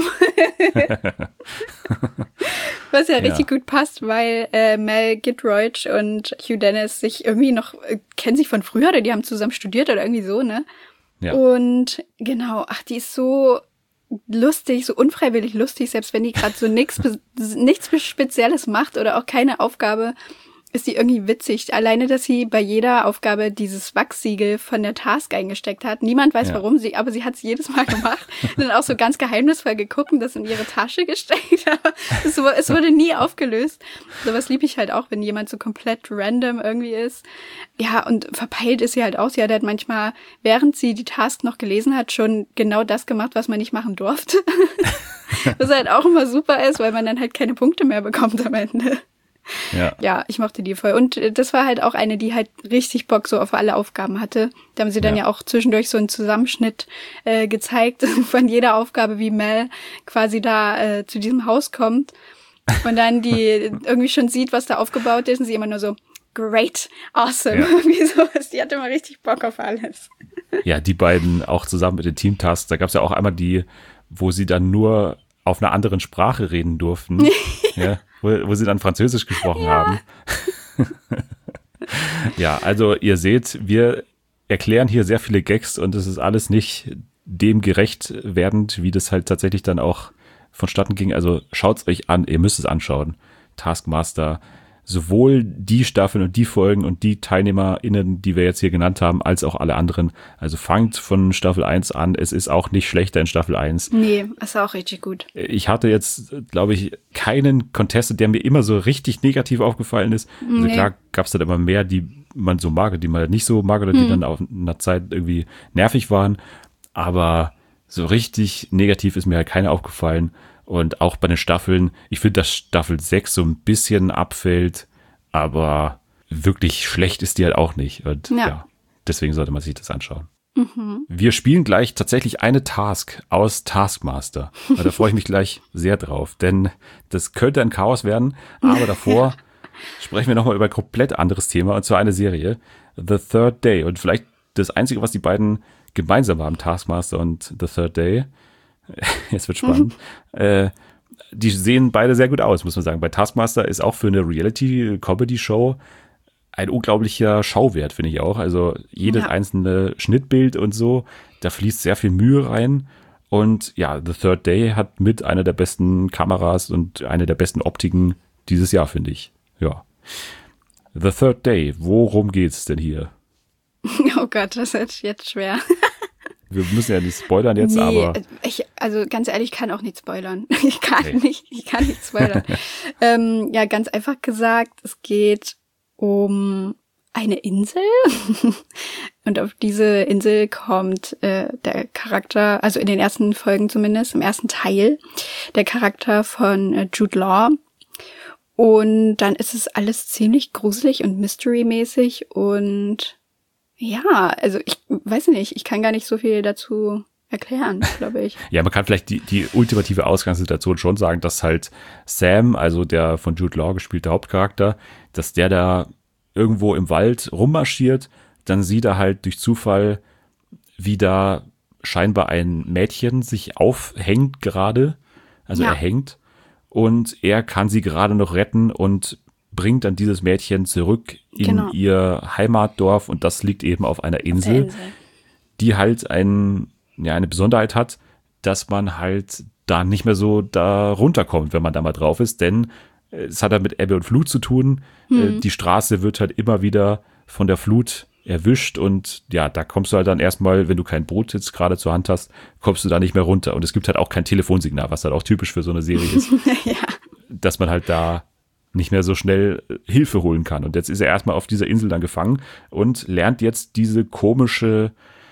Was ja richtig gut passt, weil Mel Gittroych und Hugh Dennis sich irgendwie noch, kennen sich von früher oder die haben zusammen studiert oder irgendwie so, ne? Ja. Und genau, die ist so lustig, so unfreiwillig lustig, selbst wenn die gerade so nichts Spezielles macht oder auch keine Aufgabe ist die irgendwie witzig. Alleine, dass sie bei jeder Aufgabe dieses Wachssiegel von der Task eingesteckt hat. Niemand weiß warum, aber sie hat es jedes Mal gemacht. Und dann auch so ganz geheimnisvoll geguckt und das in ihre Tasche gesteckt. Aber es wurde nie aufgelöst. Sowas liebe ich halt auch, wenn jemand so komplett random irgendwie ist. Ja, und verpeilt ist sie halt auch. Sie hat halt manchmal, während sie die Task noch gelesen hat, schon genau das gemacht, was man nicht machen durfte. Was halt auch immer super ist, weil man dann halt keine Punkte mehr bekommt am Ende. Ja, ich mochte die voll. Und das war halt auch eine, die halt richtig Bock so auf alle Aufgaben hatte. Da haben sie dann ja auch zwischendurch so einen Zusammenschnitt gezeigt von jeder Aufgabe, wie Mel quasi da zu diesem Haus kommt und dann die irgendwie schon sieht, was da aufgebaut ist und sie immer nur so, great, awesome, irgendwie sowas. Die hatte immer richtig Bock auf alles. Ja, die beiden auch zusammen mit den Teamtasks. Da gab es ja auch einmal die, wo sie dann nur auf einer anderen Sprache reden durften. Ja, wo sie dann Französisch gesprochen haben. Ja, also ihr seht, wir erklären hier sehr viele Gags und es ist alles nicht dem gerecht werdend, wie das halt tatsächlich dann auch vonstatten ging. Also schaut's euch an, ihr müsst es anschauen. Taskmaster, sowohl die Staffeln und die Folgen und die TeilnehmerInnen, die wir jetzt hier genannt haben, als auch alle anderen. Also fangt von Staffel 1 an. Es ist auch nicht schlechter in Staffel 1. Nee, ist auch richtig gut. Ich hatte jetzt, glaube ich, keinen Contestant, der mir immer so richtig negativ aufgefallen ist. Also klar gab es dann immer mehr, die man so mag, die man halt nicht so mag oder die dann auf einer Zeit irgendwie nervig waren. Aber so richtig negativ ist mir halt keiner aufgefallen. Und auch bei den Staffeln, ich finde, dass Staffel 6 so ein bisschen abfällt, aber wirklich schlecht ist die halt auch nicht. Und ja deswegen sollte man sich das anschauen. Wir spielen gleich tatsächlich eine Task aus Taskmaster. Da freue ich mich gleich sehr drauf, denn das könnte ein Chaos werden. Aber davor sprechen wir nochmal über ein komplett anderes Thema, und zwar eine Serie, The Third Day. Und vielleicht das Einzige, was die beiden gemeinsam haben, Taskmaster und The Third Day. Jetzt wird spannend. Die sehen beide sehr gut aus, muss man sagen. Bei Taskmaster ist auch für eine Reality-Comedy-Show ein unglaublicher Schauwert, finde ich auch. Also jedes einzelne Schnittbild und so, da fließt sehr viel Mühe rein. Und ja, The Third Day hat mit einer der besten Kameras und eine der besten Optiken dieses Jahr, finde ich. Ja. The Third Day, worum geht's denn hier? Oh Gott, das ist jetzt schwer. Wir müssen ja nicht spoilern jetzt, aber... Also ganz ehrlich, ich kann auch nicht spoilern. Ich kann nicht spoilern. Ja, ganz einfach gesagt, es geht um eine Insel. Und auf diese Insel kommt der Charakter, also in den ersten Folgen zumindest, im ersten Teil, der Charakter von Jude Law. Und dann ist es alles ziemlich gruselig und mystery-mäßig und ja, also ich weiß nicht, ich kann gar nicht so viel dazu erklären, glaube ich. Ja, man kann vielleicht die ultimative Ausgangssituation schon sagen, dass halt Sam, also der von Jude Law gespielte Hauptcharakter, dass der da irgendwo im Wald rummarschiert, dann sieht er halt durch Zufall, wie da scheinbar ein Mädchen sich aufhängt gerade, also er hängt, und er kann sie gerade noch retten und bringt dann dieses Mädchen zurück in ihr Heimatdorf, und das liegt eben auf einer Insel, die halt eine Besonderheit hat, dass man halt da nicht mehr so da runterkommt, wenn man da mal drauf ist, denn es hat halt mit Ebbe und Flut zu tun. Die Straße wird halt immer wieder von der Flut erwischt und ja, da kommst du halt dann erstmal, wenn du kein Boot jetzt gerade zur Hand hast, kommst du da nicht mehr runter. Und es gibt halt auch kein Telefonsignal, was halt auch typisch für so eine Serie ist, dass man halt da nicht mehr so schnell Hilfe holen kann. Und jetzt ist er erstmal auf dieser Insel dann gefangen und lernt jetzt diese komische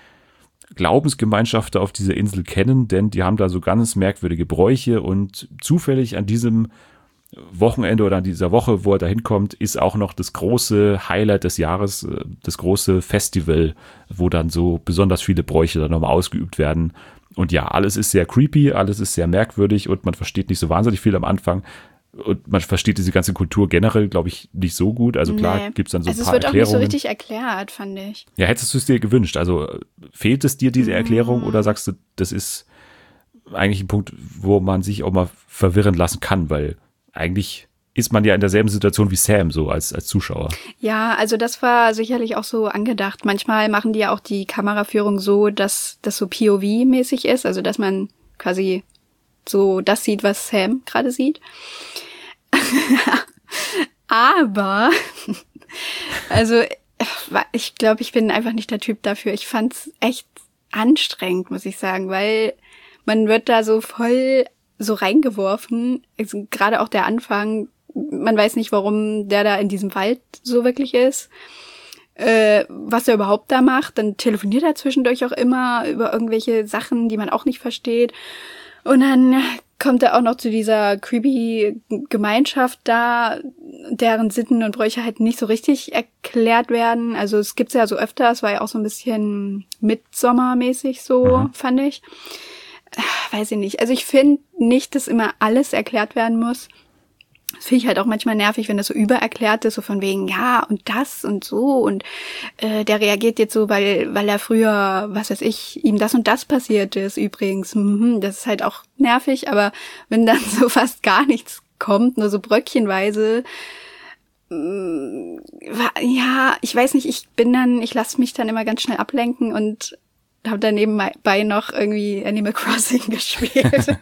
Glaubensgemeinschaft auf dieser Insel kennen, denn die haben da so ganz merkwürdige Bräuche, und zufällig an diesem Wochenende oder an dieser Woche, wo er da hinkommt, ist auch noch das große Highlight des Jahres, das große Festival, wo dann so besonders viele Bräuche dann nochmal ausgeübt werden. Und ja, alles ist sehr creepy, alles ist sehr merkwürdig und man versteht nicht so wahnsinnig viel am Anfang. Und man versteht diese ganze Kultur generell, glaube ich, nicht so gut. Also klar, gibt's dann so ein paar Erklärungen. Also es wird auch nicht so richtig erklärt, fand ich. Ja, hättest du es dir gewünscht? Also fehlt es dir diese Erklärung oder sagst du, das ist eigentlich ein Punkt, wo man sich auch mal verwirren lassen kann? Weil eigentlich ist man ja in derselben Situation wie Sam, so als Zuschauer. Ja, also das war sicherlich auch so angedacht. Manchmal machen die ja auch die Kameraführung so, dass das so POV-mäßig ist. Also dass man quasi so das sieht, was Sam gerade sieht. Aber, also ich glaube, ich bin einfach nicht der Typ dafür. Ich fand's echt anstrengend, muss ich sagen, weil man wird da so voll so reingeworfen. Also, gerade auch der Anfang, man weiß nicht, warum der da in diesem Wald so wirklich ist. Was er überhaupt da macht. Dann telefoniert er zwischendurch auch immer über irgendwelche Sachen, die man auch nicht versteht. Und dann kommt er auch noch zu dieser creepy Gemeinschaft da, deren Sitten und Bräuche halt nicht so richtig erklärt werden. Also es gibt's ja so öfter, es war ja auch so ein bisschen Midsommar-mäßig so, fand ich. Weiß ich nicht. Also ich finde nicht, dass immer alles erklärt werden muss. Das finde ich halt auch manchmal nervig, wenn das so übererklärt ist, so von wegen, ja, und das und so und der reagiert jetzt so, weil er früher, was weiß ich, ihm das und das passiert ist übrigens. Das ist halt auch nervig, aber wenn dann so fast gar nichts kommt, nur so bröckchenweise, ja, ich weiß nicht, ich lasse mich dann immer ganz schnell ablenken und habe dann nebenbei noch irgendwie Animal Crossing gespielt.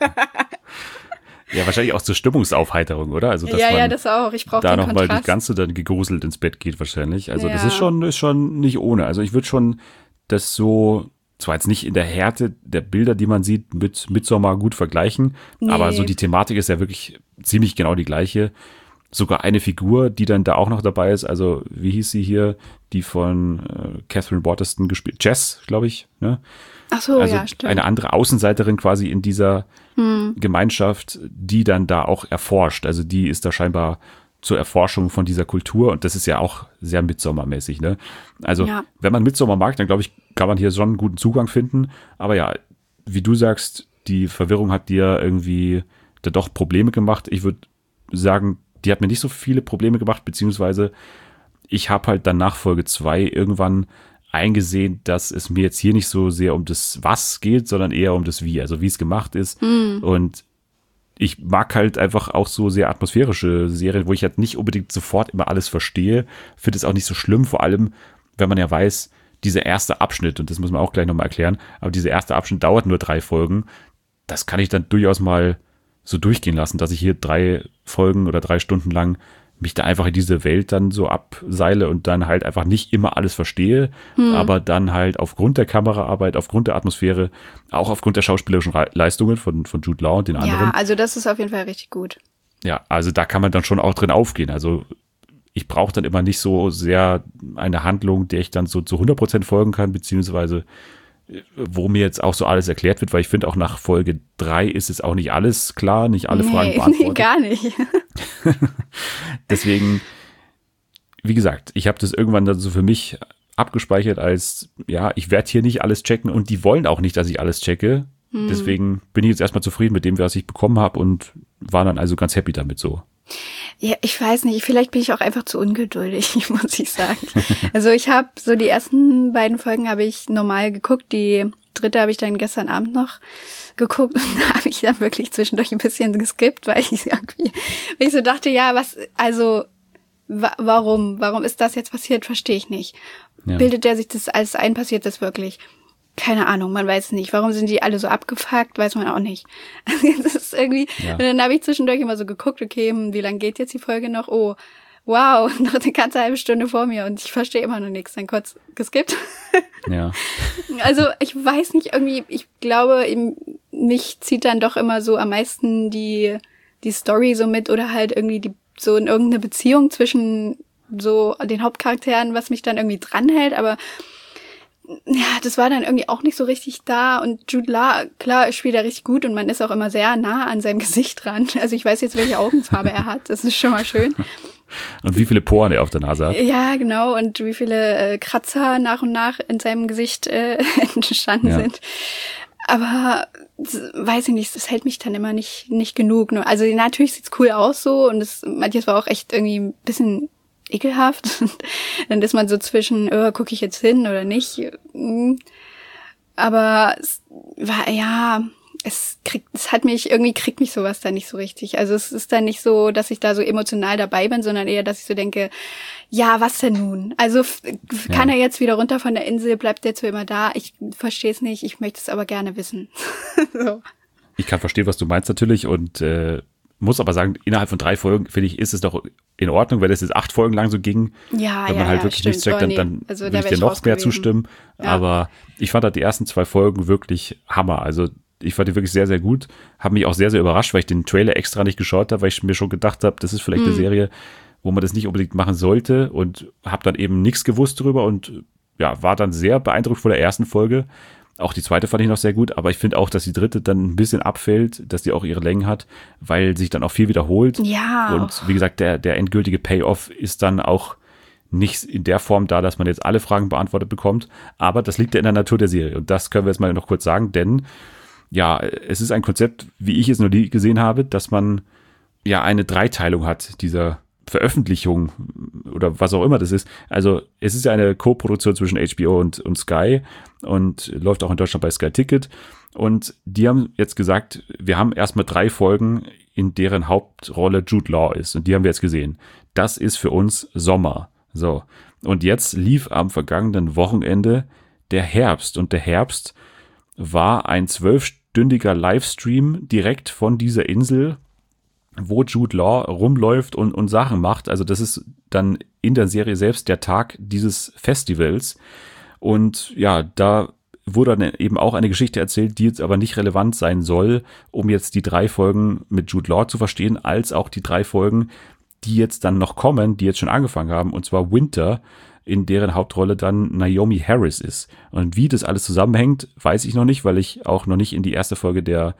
Ja, wahrscheinlich auch zur Stimmungsaufheiterung, oder? Also, dass ja, das auch. Ich brauche da den nochmal Kontrast. die ganze dann gegruselt ins Bett geht wahrscheinlich. Also Ja. das ist schon nicht ohne. Also ich würde schon das so, zwar jetzt nicht in der Härte der Bilder, die man sieht, mit Midsommar gut vergleichen, aber so die Thematik ist ja wirklich ziemlich genau die gleiche. Sogar eine Figur, die dann da auch noch dabei ist, also wie hieß sie hier, die von Catherine Waterston gespielt, Jess, glaube ich, ne? Ach so, Also ja, stimmt. eine andere Außenseiterin quasi in dieser Gemeinschaft, die dann da auch erforscht. Also die ist da scheinbar zur Erforschung von dieser Kultur und das ist ja auch sehr Midsommar-mäßig, ne? Also Ja. wenn man Midsommar mag, dann glaube ich, kann man hier schon einen guten Zugang finden. Aber ja, wie du sagst, die Verwirrung hat dir irgendwie da doch Probleme gemacht. Ich würde sagen, die hat mir nicht so viele Probleme gemacht, beziehungsweise ich habe halt dann nach Folge 2 irgendwann eingesehen, dass es mir jetzt hier nicht so sehr um das Was geht, sondern eher um das Wie, also wie es gemacht ist. Und ich mag halt einfach auch so sehr atmosphärische Serien, wo ich halt nicht unbedingt sofort immer alles verstehe. Finde es auch nicht so schlimm, vor allem, wenn man ja weiß, dieser erste Abschnitt, und das muss man auch gleich nochmal erklären, aber dieser erste Abschnitt dauert nur 3 Folgen. Das kann ich dann durchaus mal so durchgehen lassen, dass ich hier 3 Folgen oder 3 Stunden lang mich da einfach in diese Welt dann so abseile und dann halt einfach nicht immer alles verstehe, aber dann halt aufgrund der Kameraarbeit, aufgrund der Atmosphäre, auch aufgrund der schauspielerischen Leistungen von Jude Law und den anderen. Ja, also das ist auf jeden Fall richtig gut. Ja, also da kann man dann schon auch drin aufgehen. Also ich brauche dann immer nicht so sehr eine Handlung, der ich dann so zu 100% folgen kann, beziehungsweise wo mir jetzt auch so alles erklärt wird, weil ich finde auch nach Folge 3 ist es auch nicht alles klar, nicht alle Fragen beantwortet. Nee, gar nicht. Deswegen, wie gesagt, ich habe das irgendwann dann so für mich abgespeichert als, ja, ich werde hier nicht alles checken und die wollen auch nicht, dass ich alles checke. Deswegen bin ich jetzt erstmal zufrieden mit dem, was ich bekommen habe und war dann also ganz happy damit so. Ja, ich weiß nicht, vielleicht bin ich auch einfach zu ungeduldig, muss ich sagen. Also ich habe so die ersten beiden Folgen habe ich normal geguckt, die dritte habe ich dann gestern Abend noch geguckt und da habe ich dann wirklich zwischendurch ein bisschen geskippt, weil ich so dachte, ja, warum ist das jetzt passiert, verstehe ich nicht. Ja. Bildet der sich das alles ein, passiert das wirklich? Keine Ahnung, man weiß nicht. Warum sind die alle so abgefuckt, weiß man auch nicht. Das ist irgendwie, Ja. Und dann habe ich zwischendurch immer so geguckt, okay, wie lange geht jetzt die Folge noch? Oh, wow, noch eine ganze halbe Stunde vor mir und ich verstehe immer noch nichts. Dann kurz geskippt. Ja. Also ich weiß nicht, irgendwie, ich glaube, mich zieht dann doch immer so am meisten die Story so mit oder halt irgendwie so in irgendeine Beziehung zwischen so den Hauptcharakteren, was mich dann irgendwie dranhält, aber ja, das war dann irgendwie auch nicht so richtig da und Jude Law, klar, spielt er richtig gut und man ist auch immer sehr nah an seinem Gesicht dran. Also ich weiß jetzt, welche Augenfarbe er hat, das ist schon mal schön. Und wie viele Poren er auf der Nase hat. Ja, genau, und wie viele Kratzer nach und nach in seinem Gesicht entstanden sind. Aber weiß ich nicht, das hält mich dann immer nicht genug. Also natürlich sieht's cool aus so und manches war auch echt irgendwie ein bisschen ekelhaft. Dann ist man so zwischen, gucke ich jetzt hin oder nicht. Aber es war, ja, kriegt mich sowas dann nicht so richtig. Also es ist dann nicht so, dass ich da so emotional dabei bin, sondern eher, dass ich so denke, ja, was denn nun? Also kann er jetzt wieder runter von der Insel, bleibt der zu immer da? Ich verstehe es nicht, ich möchte es aber gerne wissen. So. Ich kann verstehen, was du meinst natürlich und muss aber sagen, innerhalb von 3 Folgen, finde ich, ist es doch in Ordnung, wenn das jetzt 8 Folgen lang so ging. Ja, wenn man halt wirklich nichts checkt, dann also, würde da ich dir noch mehr zustimmen. Ja. Aber ich fand halt die ersten 2 Folgen wirklich Hammer. Also ich fand die wirklich sehr, sehr gut. Habe mich auch sehr, sehr überrascht, weil ich den Trailer extra nicht geschaut habe, weil ich mir schon gedacht habe, das ist vielleicht eine Serie, wo man das nicht unbedingt machen sollte, und habe dann eben nichts gewusst drüber und ja, war dann sehr beeindruckt von der ersten Folge. Auch die zweite fand ich noch sehr gut, aber ich finde auch, dass die dritte dann ein bisschen abfällt, dass die auch ihre Längen hat, weil sich dann auch viel wiederholt. Ja. Und wie gesagt, der endgültige Payoff ist dann auch nicht in der Form da, dass man jetzt alle Fragen beantwortet bekommt, aber das liegt ja in der Natur der Serie und das können wir jetzt mal noch kurz sagen, denn ja, es ist ein Konzept, wie ich es noch nie gesehen habe, dass man ja eine Dreiteilung hat dieser Veröffentlichung oder was auch immer das ist. Also es ist ja eine Co-Produktion zwischen HBO und Sky und läuft auch in Deutschland bei Sky Ticket, und die haben jetzt gesagt, wir haben erstmal 3 Folgen, in deren Hauptrolle Jude Law ist, und die haben wir jetzt gesehen. Das ist für uns Sommer. So, und jetzt lief am vergangenen Wochenende der Herbst, und der Herbst war ein 12-stündiger Livestream direkt von dieser Insel, wo Jude Law rumläuft und Sachen macht. Also das ist dann in der Serie selbst der Tag dieses Festivals. Und ja, da wurde dann eben auch eine Geschichte erzählt, die jetzt aber nicht relevant sein soll, um jetzt die 3 Folgen mit Jude Law zu verstehen, als auch die 3 Folgen, die jetzt dann noch kommen, die jetzt schon angefangen haben, und zwar Winter, in deren Hauptrolle dann Naomi Harris ist. Und wie das alles zusammenhängt, weiß ich noch nicht, weil ich auch noch nicht in die erste Folge der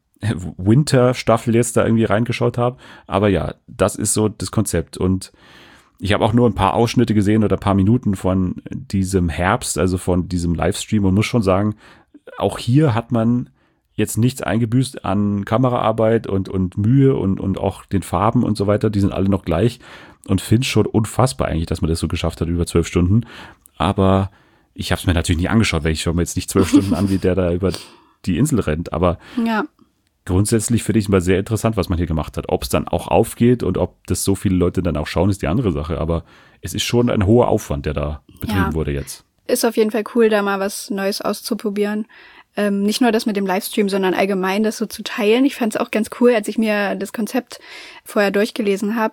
Winter-Staffel jetzt da irgendwie reingeschaut habe. Aber ja, das ist so das Konzept. Und ich habe auch nur ein paar Ausschnitte gesehen oder ein paar Minuten von diesem Herbst, also von diesem Livestream, und muss schon sagen, auch hier hat man jetzt nichts eingebüßt an Kameraarbeit und Mühe und auch den Farben und so weiter. Die sind alle noch gleich, und finde schon unfassbar eigentlich, dass man das so geschafft hat über 12 Stunden. Aber ich habe es mir natürlich nicht angeschaut, weil ich schaue mir jetzt nicht 12 Stunden an, wie der da über die Insel rennt. Aber Ja. grundsätzlich finde ich es mal sehr interessant, was man hier gemacht hat. Ob es dann auch aufgeht und ob das so viele Leute dann auch schauen, ist die andere Sache. Aber es ist schon ein hoher Aufwand, der da betrieben wurde jetzt. Ist auf jeden Fall cool, da mal was Neues auszuprobieren. Nicht nur das mit dem Livestream, sondern allgemein das so zu teilen. Ich fand es auch ganz cool, als ich mir das Konzept vorher durchgelesen habe,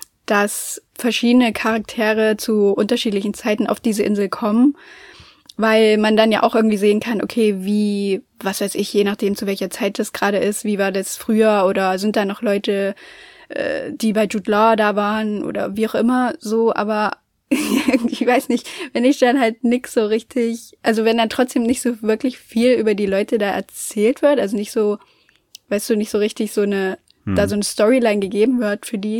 dass verschiedene Charaktere zu unterschiedlichen Zeiten auf diese Insel kommen, weil man dann ja auch irgendwie sehen kann, okay, wie, was weiß ich, je nachdem, zu welcher Zeit das gerade ist, wie war das früher, oder sind da noch Leute, die bei Jude Law da waren oder wie auch immer so, aber ich weiß nicht, wenn ich dann halt nix so richtig, also wenn dann trotzdem nicht so wirklich viel über die Leute da erzählt wird, also nicht so, weißt du, nicht so richtig so eine, da so eine Storyline gegeben wird für die,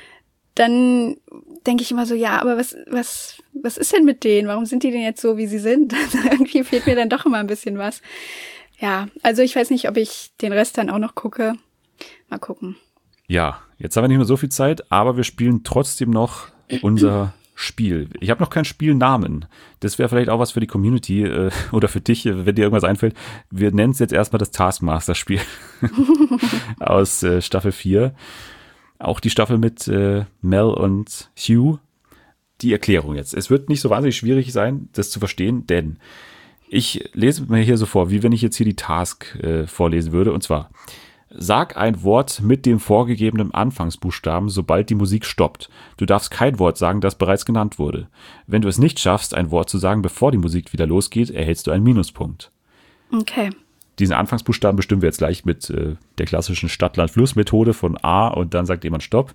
dann denke ich immer so, ja, aber was ist denn mit denen? Warum sind die denn jetzt so, wie sie sind? Also irgendwie fehlt mir dann doch immer ein bisschen was. Ja, also ich weiß nicht, ob ich den Rest dann auch noch gucke. Mal gucken. Ja, jetzt haben wir nicht mehr so viel Zeit, aber wir spielen trotzdem noch unser Spiel. Ich habe noch keinen Spielnamen. Das wäre vielleicht auch was für die Community oder für dich, wenn dir irgendwas einfällt. Wir nennen es jetzt erstmal das Taskmaster-Spiel aus Staffel 4. Auch die Staffel mit Mel und Hugh. Die Erklärung jetzt. Es wird nicht so wahnsinnig schwierig sein, das zu verstehen, denn ich lese mir hier so vor, wie wenn ich jetzt hier die Task vorlesen würde. Und zwar: Sag ein Wort mit dem vorgegebenen Anfangsbuchstaben, sobald die Musik stoppt. Du darfst kein Wort sagen, das bereits genannt wurde. Wenn du es nicht schaffst, ein Wort zu sagen, bevor die Musik wieder losgeht, erhältst du einen Minuspunkt. Okay. Diesen Anfangsbuchstaben bestimmen wir jetzt gleich mit der klassischen Stadt-Land-Fluss-Methode von A, und dann sagt jemand Stopp.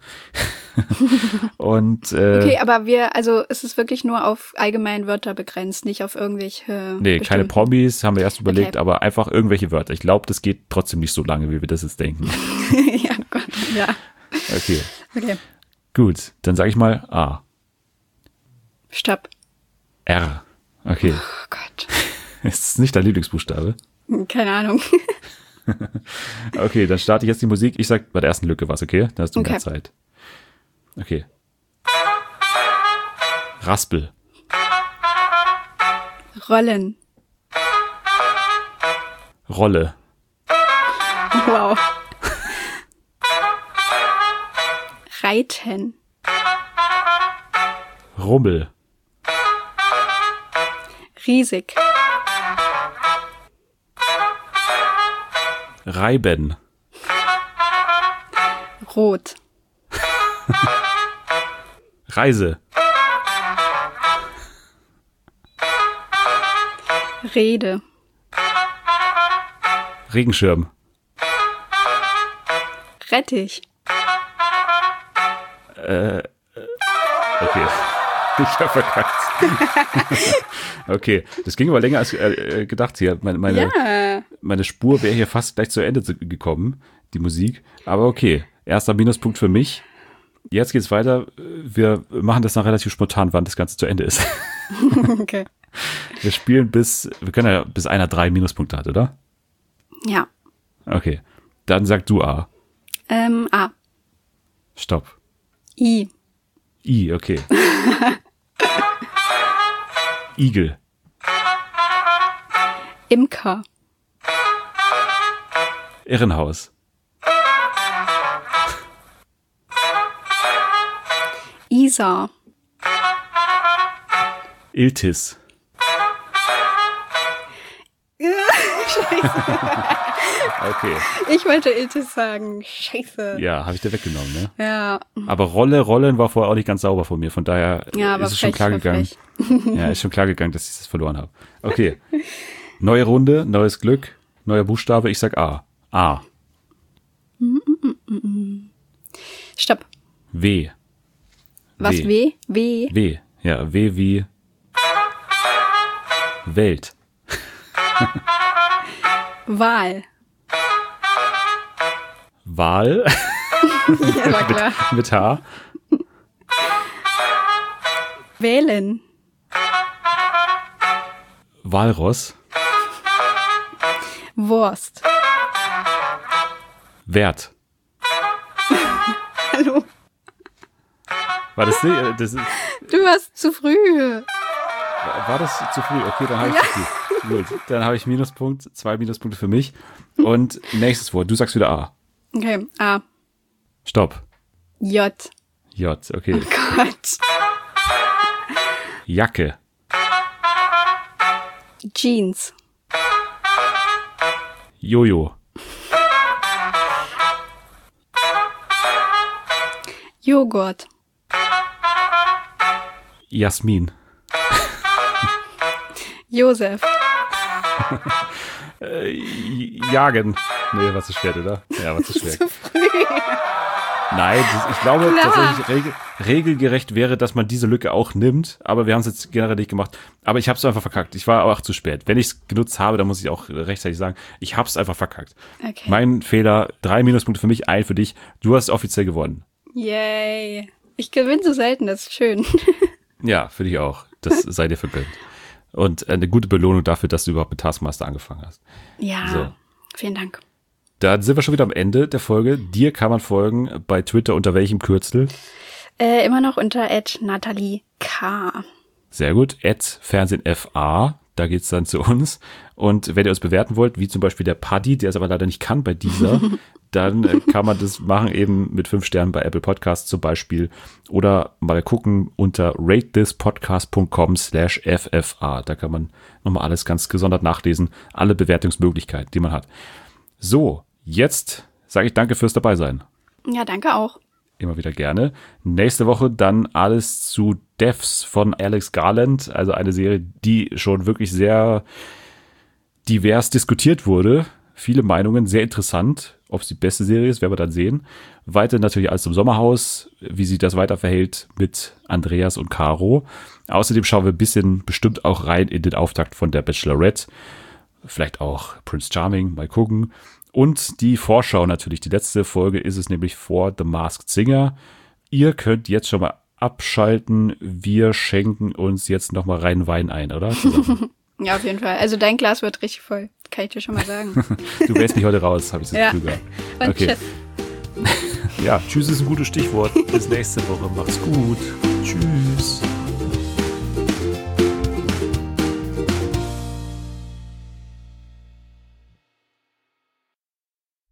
Und okay, aber es ist wirklich nur auf allgemeinen Wörter begrenzt, nicht auf irgendwelche. Nee, keine bestimmten. Promis, haben wir erst überlegt, Okay. aber einfach irgendwelche Wörter. Ich glaube, das geht trotzdem nicht so lange, wie wir das jetzt denken. Ja, Gott, ja. Okay, Okay. gut. Dann sage ich mal A. Stopp. R. Okay. Oh Gott. Ist es nicht dein Lieblingsbuchstabe? Keine Ahnung. Okay, dann starte ich jetzt die Musik. Ich sag bei der ersten Lücke was, okay? Da hast du mehr Okay. Zeit. Okay. Raspel. Rollen. Rolle. Wow. Reiten. Rummel. Riesig. Reiben. Rot. Reise. Rede. Regenschirm. Rettich. Okay. Ich hab verkackt. Okay, das ging aber länger als gedacht hier. Meine Spur wäre hier fast gleich zu Ende gekommen, die Musik. Aber okay, erster Minuspunkt für mich. Jetzt geht's weiter. Wir machen das dann relativ spontan, wann das Ganze zu Ende ist. Okay. Wir spielen wir können ja bis einer 3 Minuspunkte hat, oder? Ja. Okay, dann sag du A. A. Stopp. I. I, okay. Igel. Imker. Irrenhaus. Isar. Iltis. Okay. Ich wollte Iltis sagen. Scheiße. Ja, habe ich dir weggenommen, ne? Ja. Aber Rollen war vorher auch nicht ganz sauber von mir. Von daher Ja, aber ist es schon klar gegangen. frech. Ja, ist schon klar gegangen, dass ich das verloren habe. Okay. Neue Runde, neues Glück, neuer Buchstabe. Ich sag A. A. Stopp. W. Was? W? W? W. Ja, W wie Welt. Wahl. Wahl Ja, war klar. mit H. Wählen. Walross. Wurst. Wert. Hallo. War das nicht? Das, Du warst zu früh. war das zu früh? Okay, dann habe ich zu früh. Gut, dann habe ich Minuspunkt, 2 Minuspunkte für mich. Und nächstes Wort, du sagst wieder A. Okay. A. Stopp. J. J, okay. Gott. Jacke. Jeans. Jojo. Joghurt. Jasmin. Josef. Jagen. Nee, war zu schwer, oder? Ja, war zu schwer. Zu früh. Nein, ich glaube Klar. tatsächlich regelgerecht wäre, dass man diese Lücke auch nimmt, aber wir haben es jetzt generell nicht gemacht. Aber ich habe es einfach verkackt. Ich war aber auch zu spät. Wenn ich es genutzt habe, dann muss ich auch rechtzeitig sagen, ich habe es einfach verkackt. Okay. Mein Fehler, 3 Minuspunkte für mich, 1 für dich. Du hast offiziell gewonnen. Yay. Ich gewinne so selten, das ist schön. Ja, für dich auch. Das sei dir vergönnt. Und eine gute Belohnung dafür, dass du überhaupt mit Taskmaster angefangen hast. Ja, So. vielen Dank. Dann sind wir schon wieder am Ende der Folge. Dir kann man folgen bei Twitter unter welchem Kürzel? Immer noch unter @NatalieK. Sehr gut. @FernsehenFA. Da geht's dann zu uns. Und wenn ihr uns bewerten wollt, wie zum Beispiel der Paddy, der es aber leider nicht kann bei dieser, dann kann man das machen eben mit 5 Sternen bei Apple Podcasts zum Beispiel. Oder mal gucken unter ratethispodcast.com/FFA. Da kann man nochmal alles ganz gesondert nachlesen. Alle Bewertungsmöglichkeiten, die man hat. So, jetzt sage ich danke fürs Dabeisein. Ja, danke auch. Immer wieder gerne. Nächste Woche dann alles zu Devs von Alex Garland. Also eine Serie, die schon wirklich sehr divers diskutiert wurde. Viele Meinungen, sehr interessant. Ob es die beste Serie ist, werden wir dann sehen. Weiter natürlich alles zum Sommerhaus, wie sich das weiter verhält mit Andreas und Caro. Außerdem schauen wir ein bisschen bestimmt auch rein in den Auftakt von der Bachelorette. Vielleicht auch Prince Charming, mal gucken. Und die Vorschau natürlich. Die letzte Folge ist es nämlich vor The Masked Singer. Ihr könnt jetzt schon mal abschalten. Wir schenken uns jetzt noch mal rein Wein ein, oder? Zusammen. Ja, auf jeden Fall. Also dein Glas wird richtig voll. Kann ich dir schon mal sagen. Du wärst nicht heute raus, habe ich das Ja. Gefühl gehabt. Und Okay. tschüss. Ja, tschüss ist ein gutes Stichwort. Bis nächste Woche. Macht's gut. Tschüss.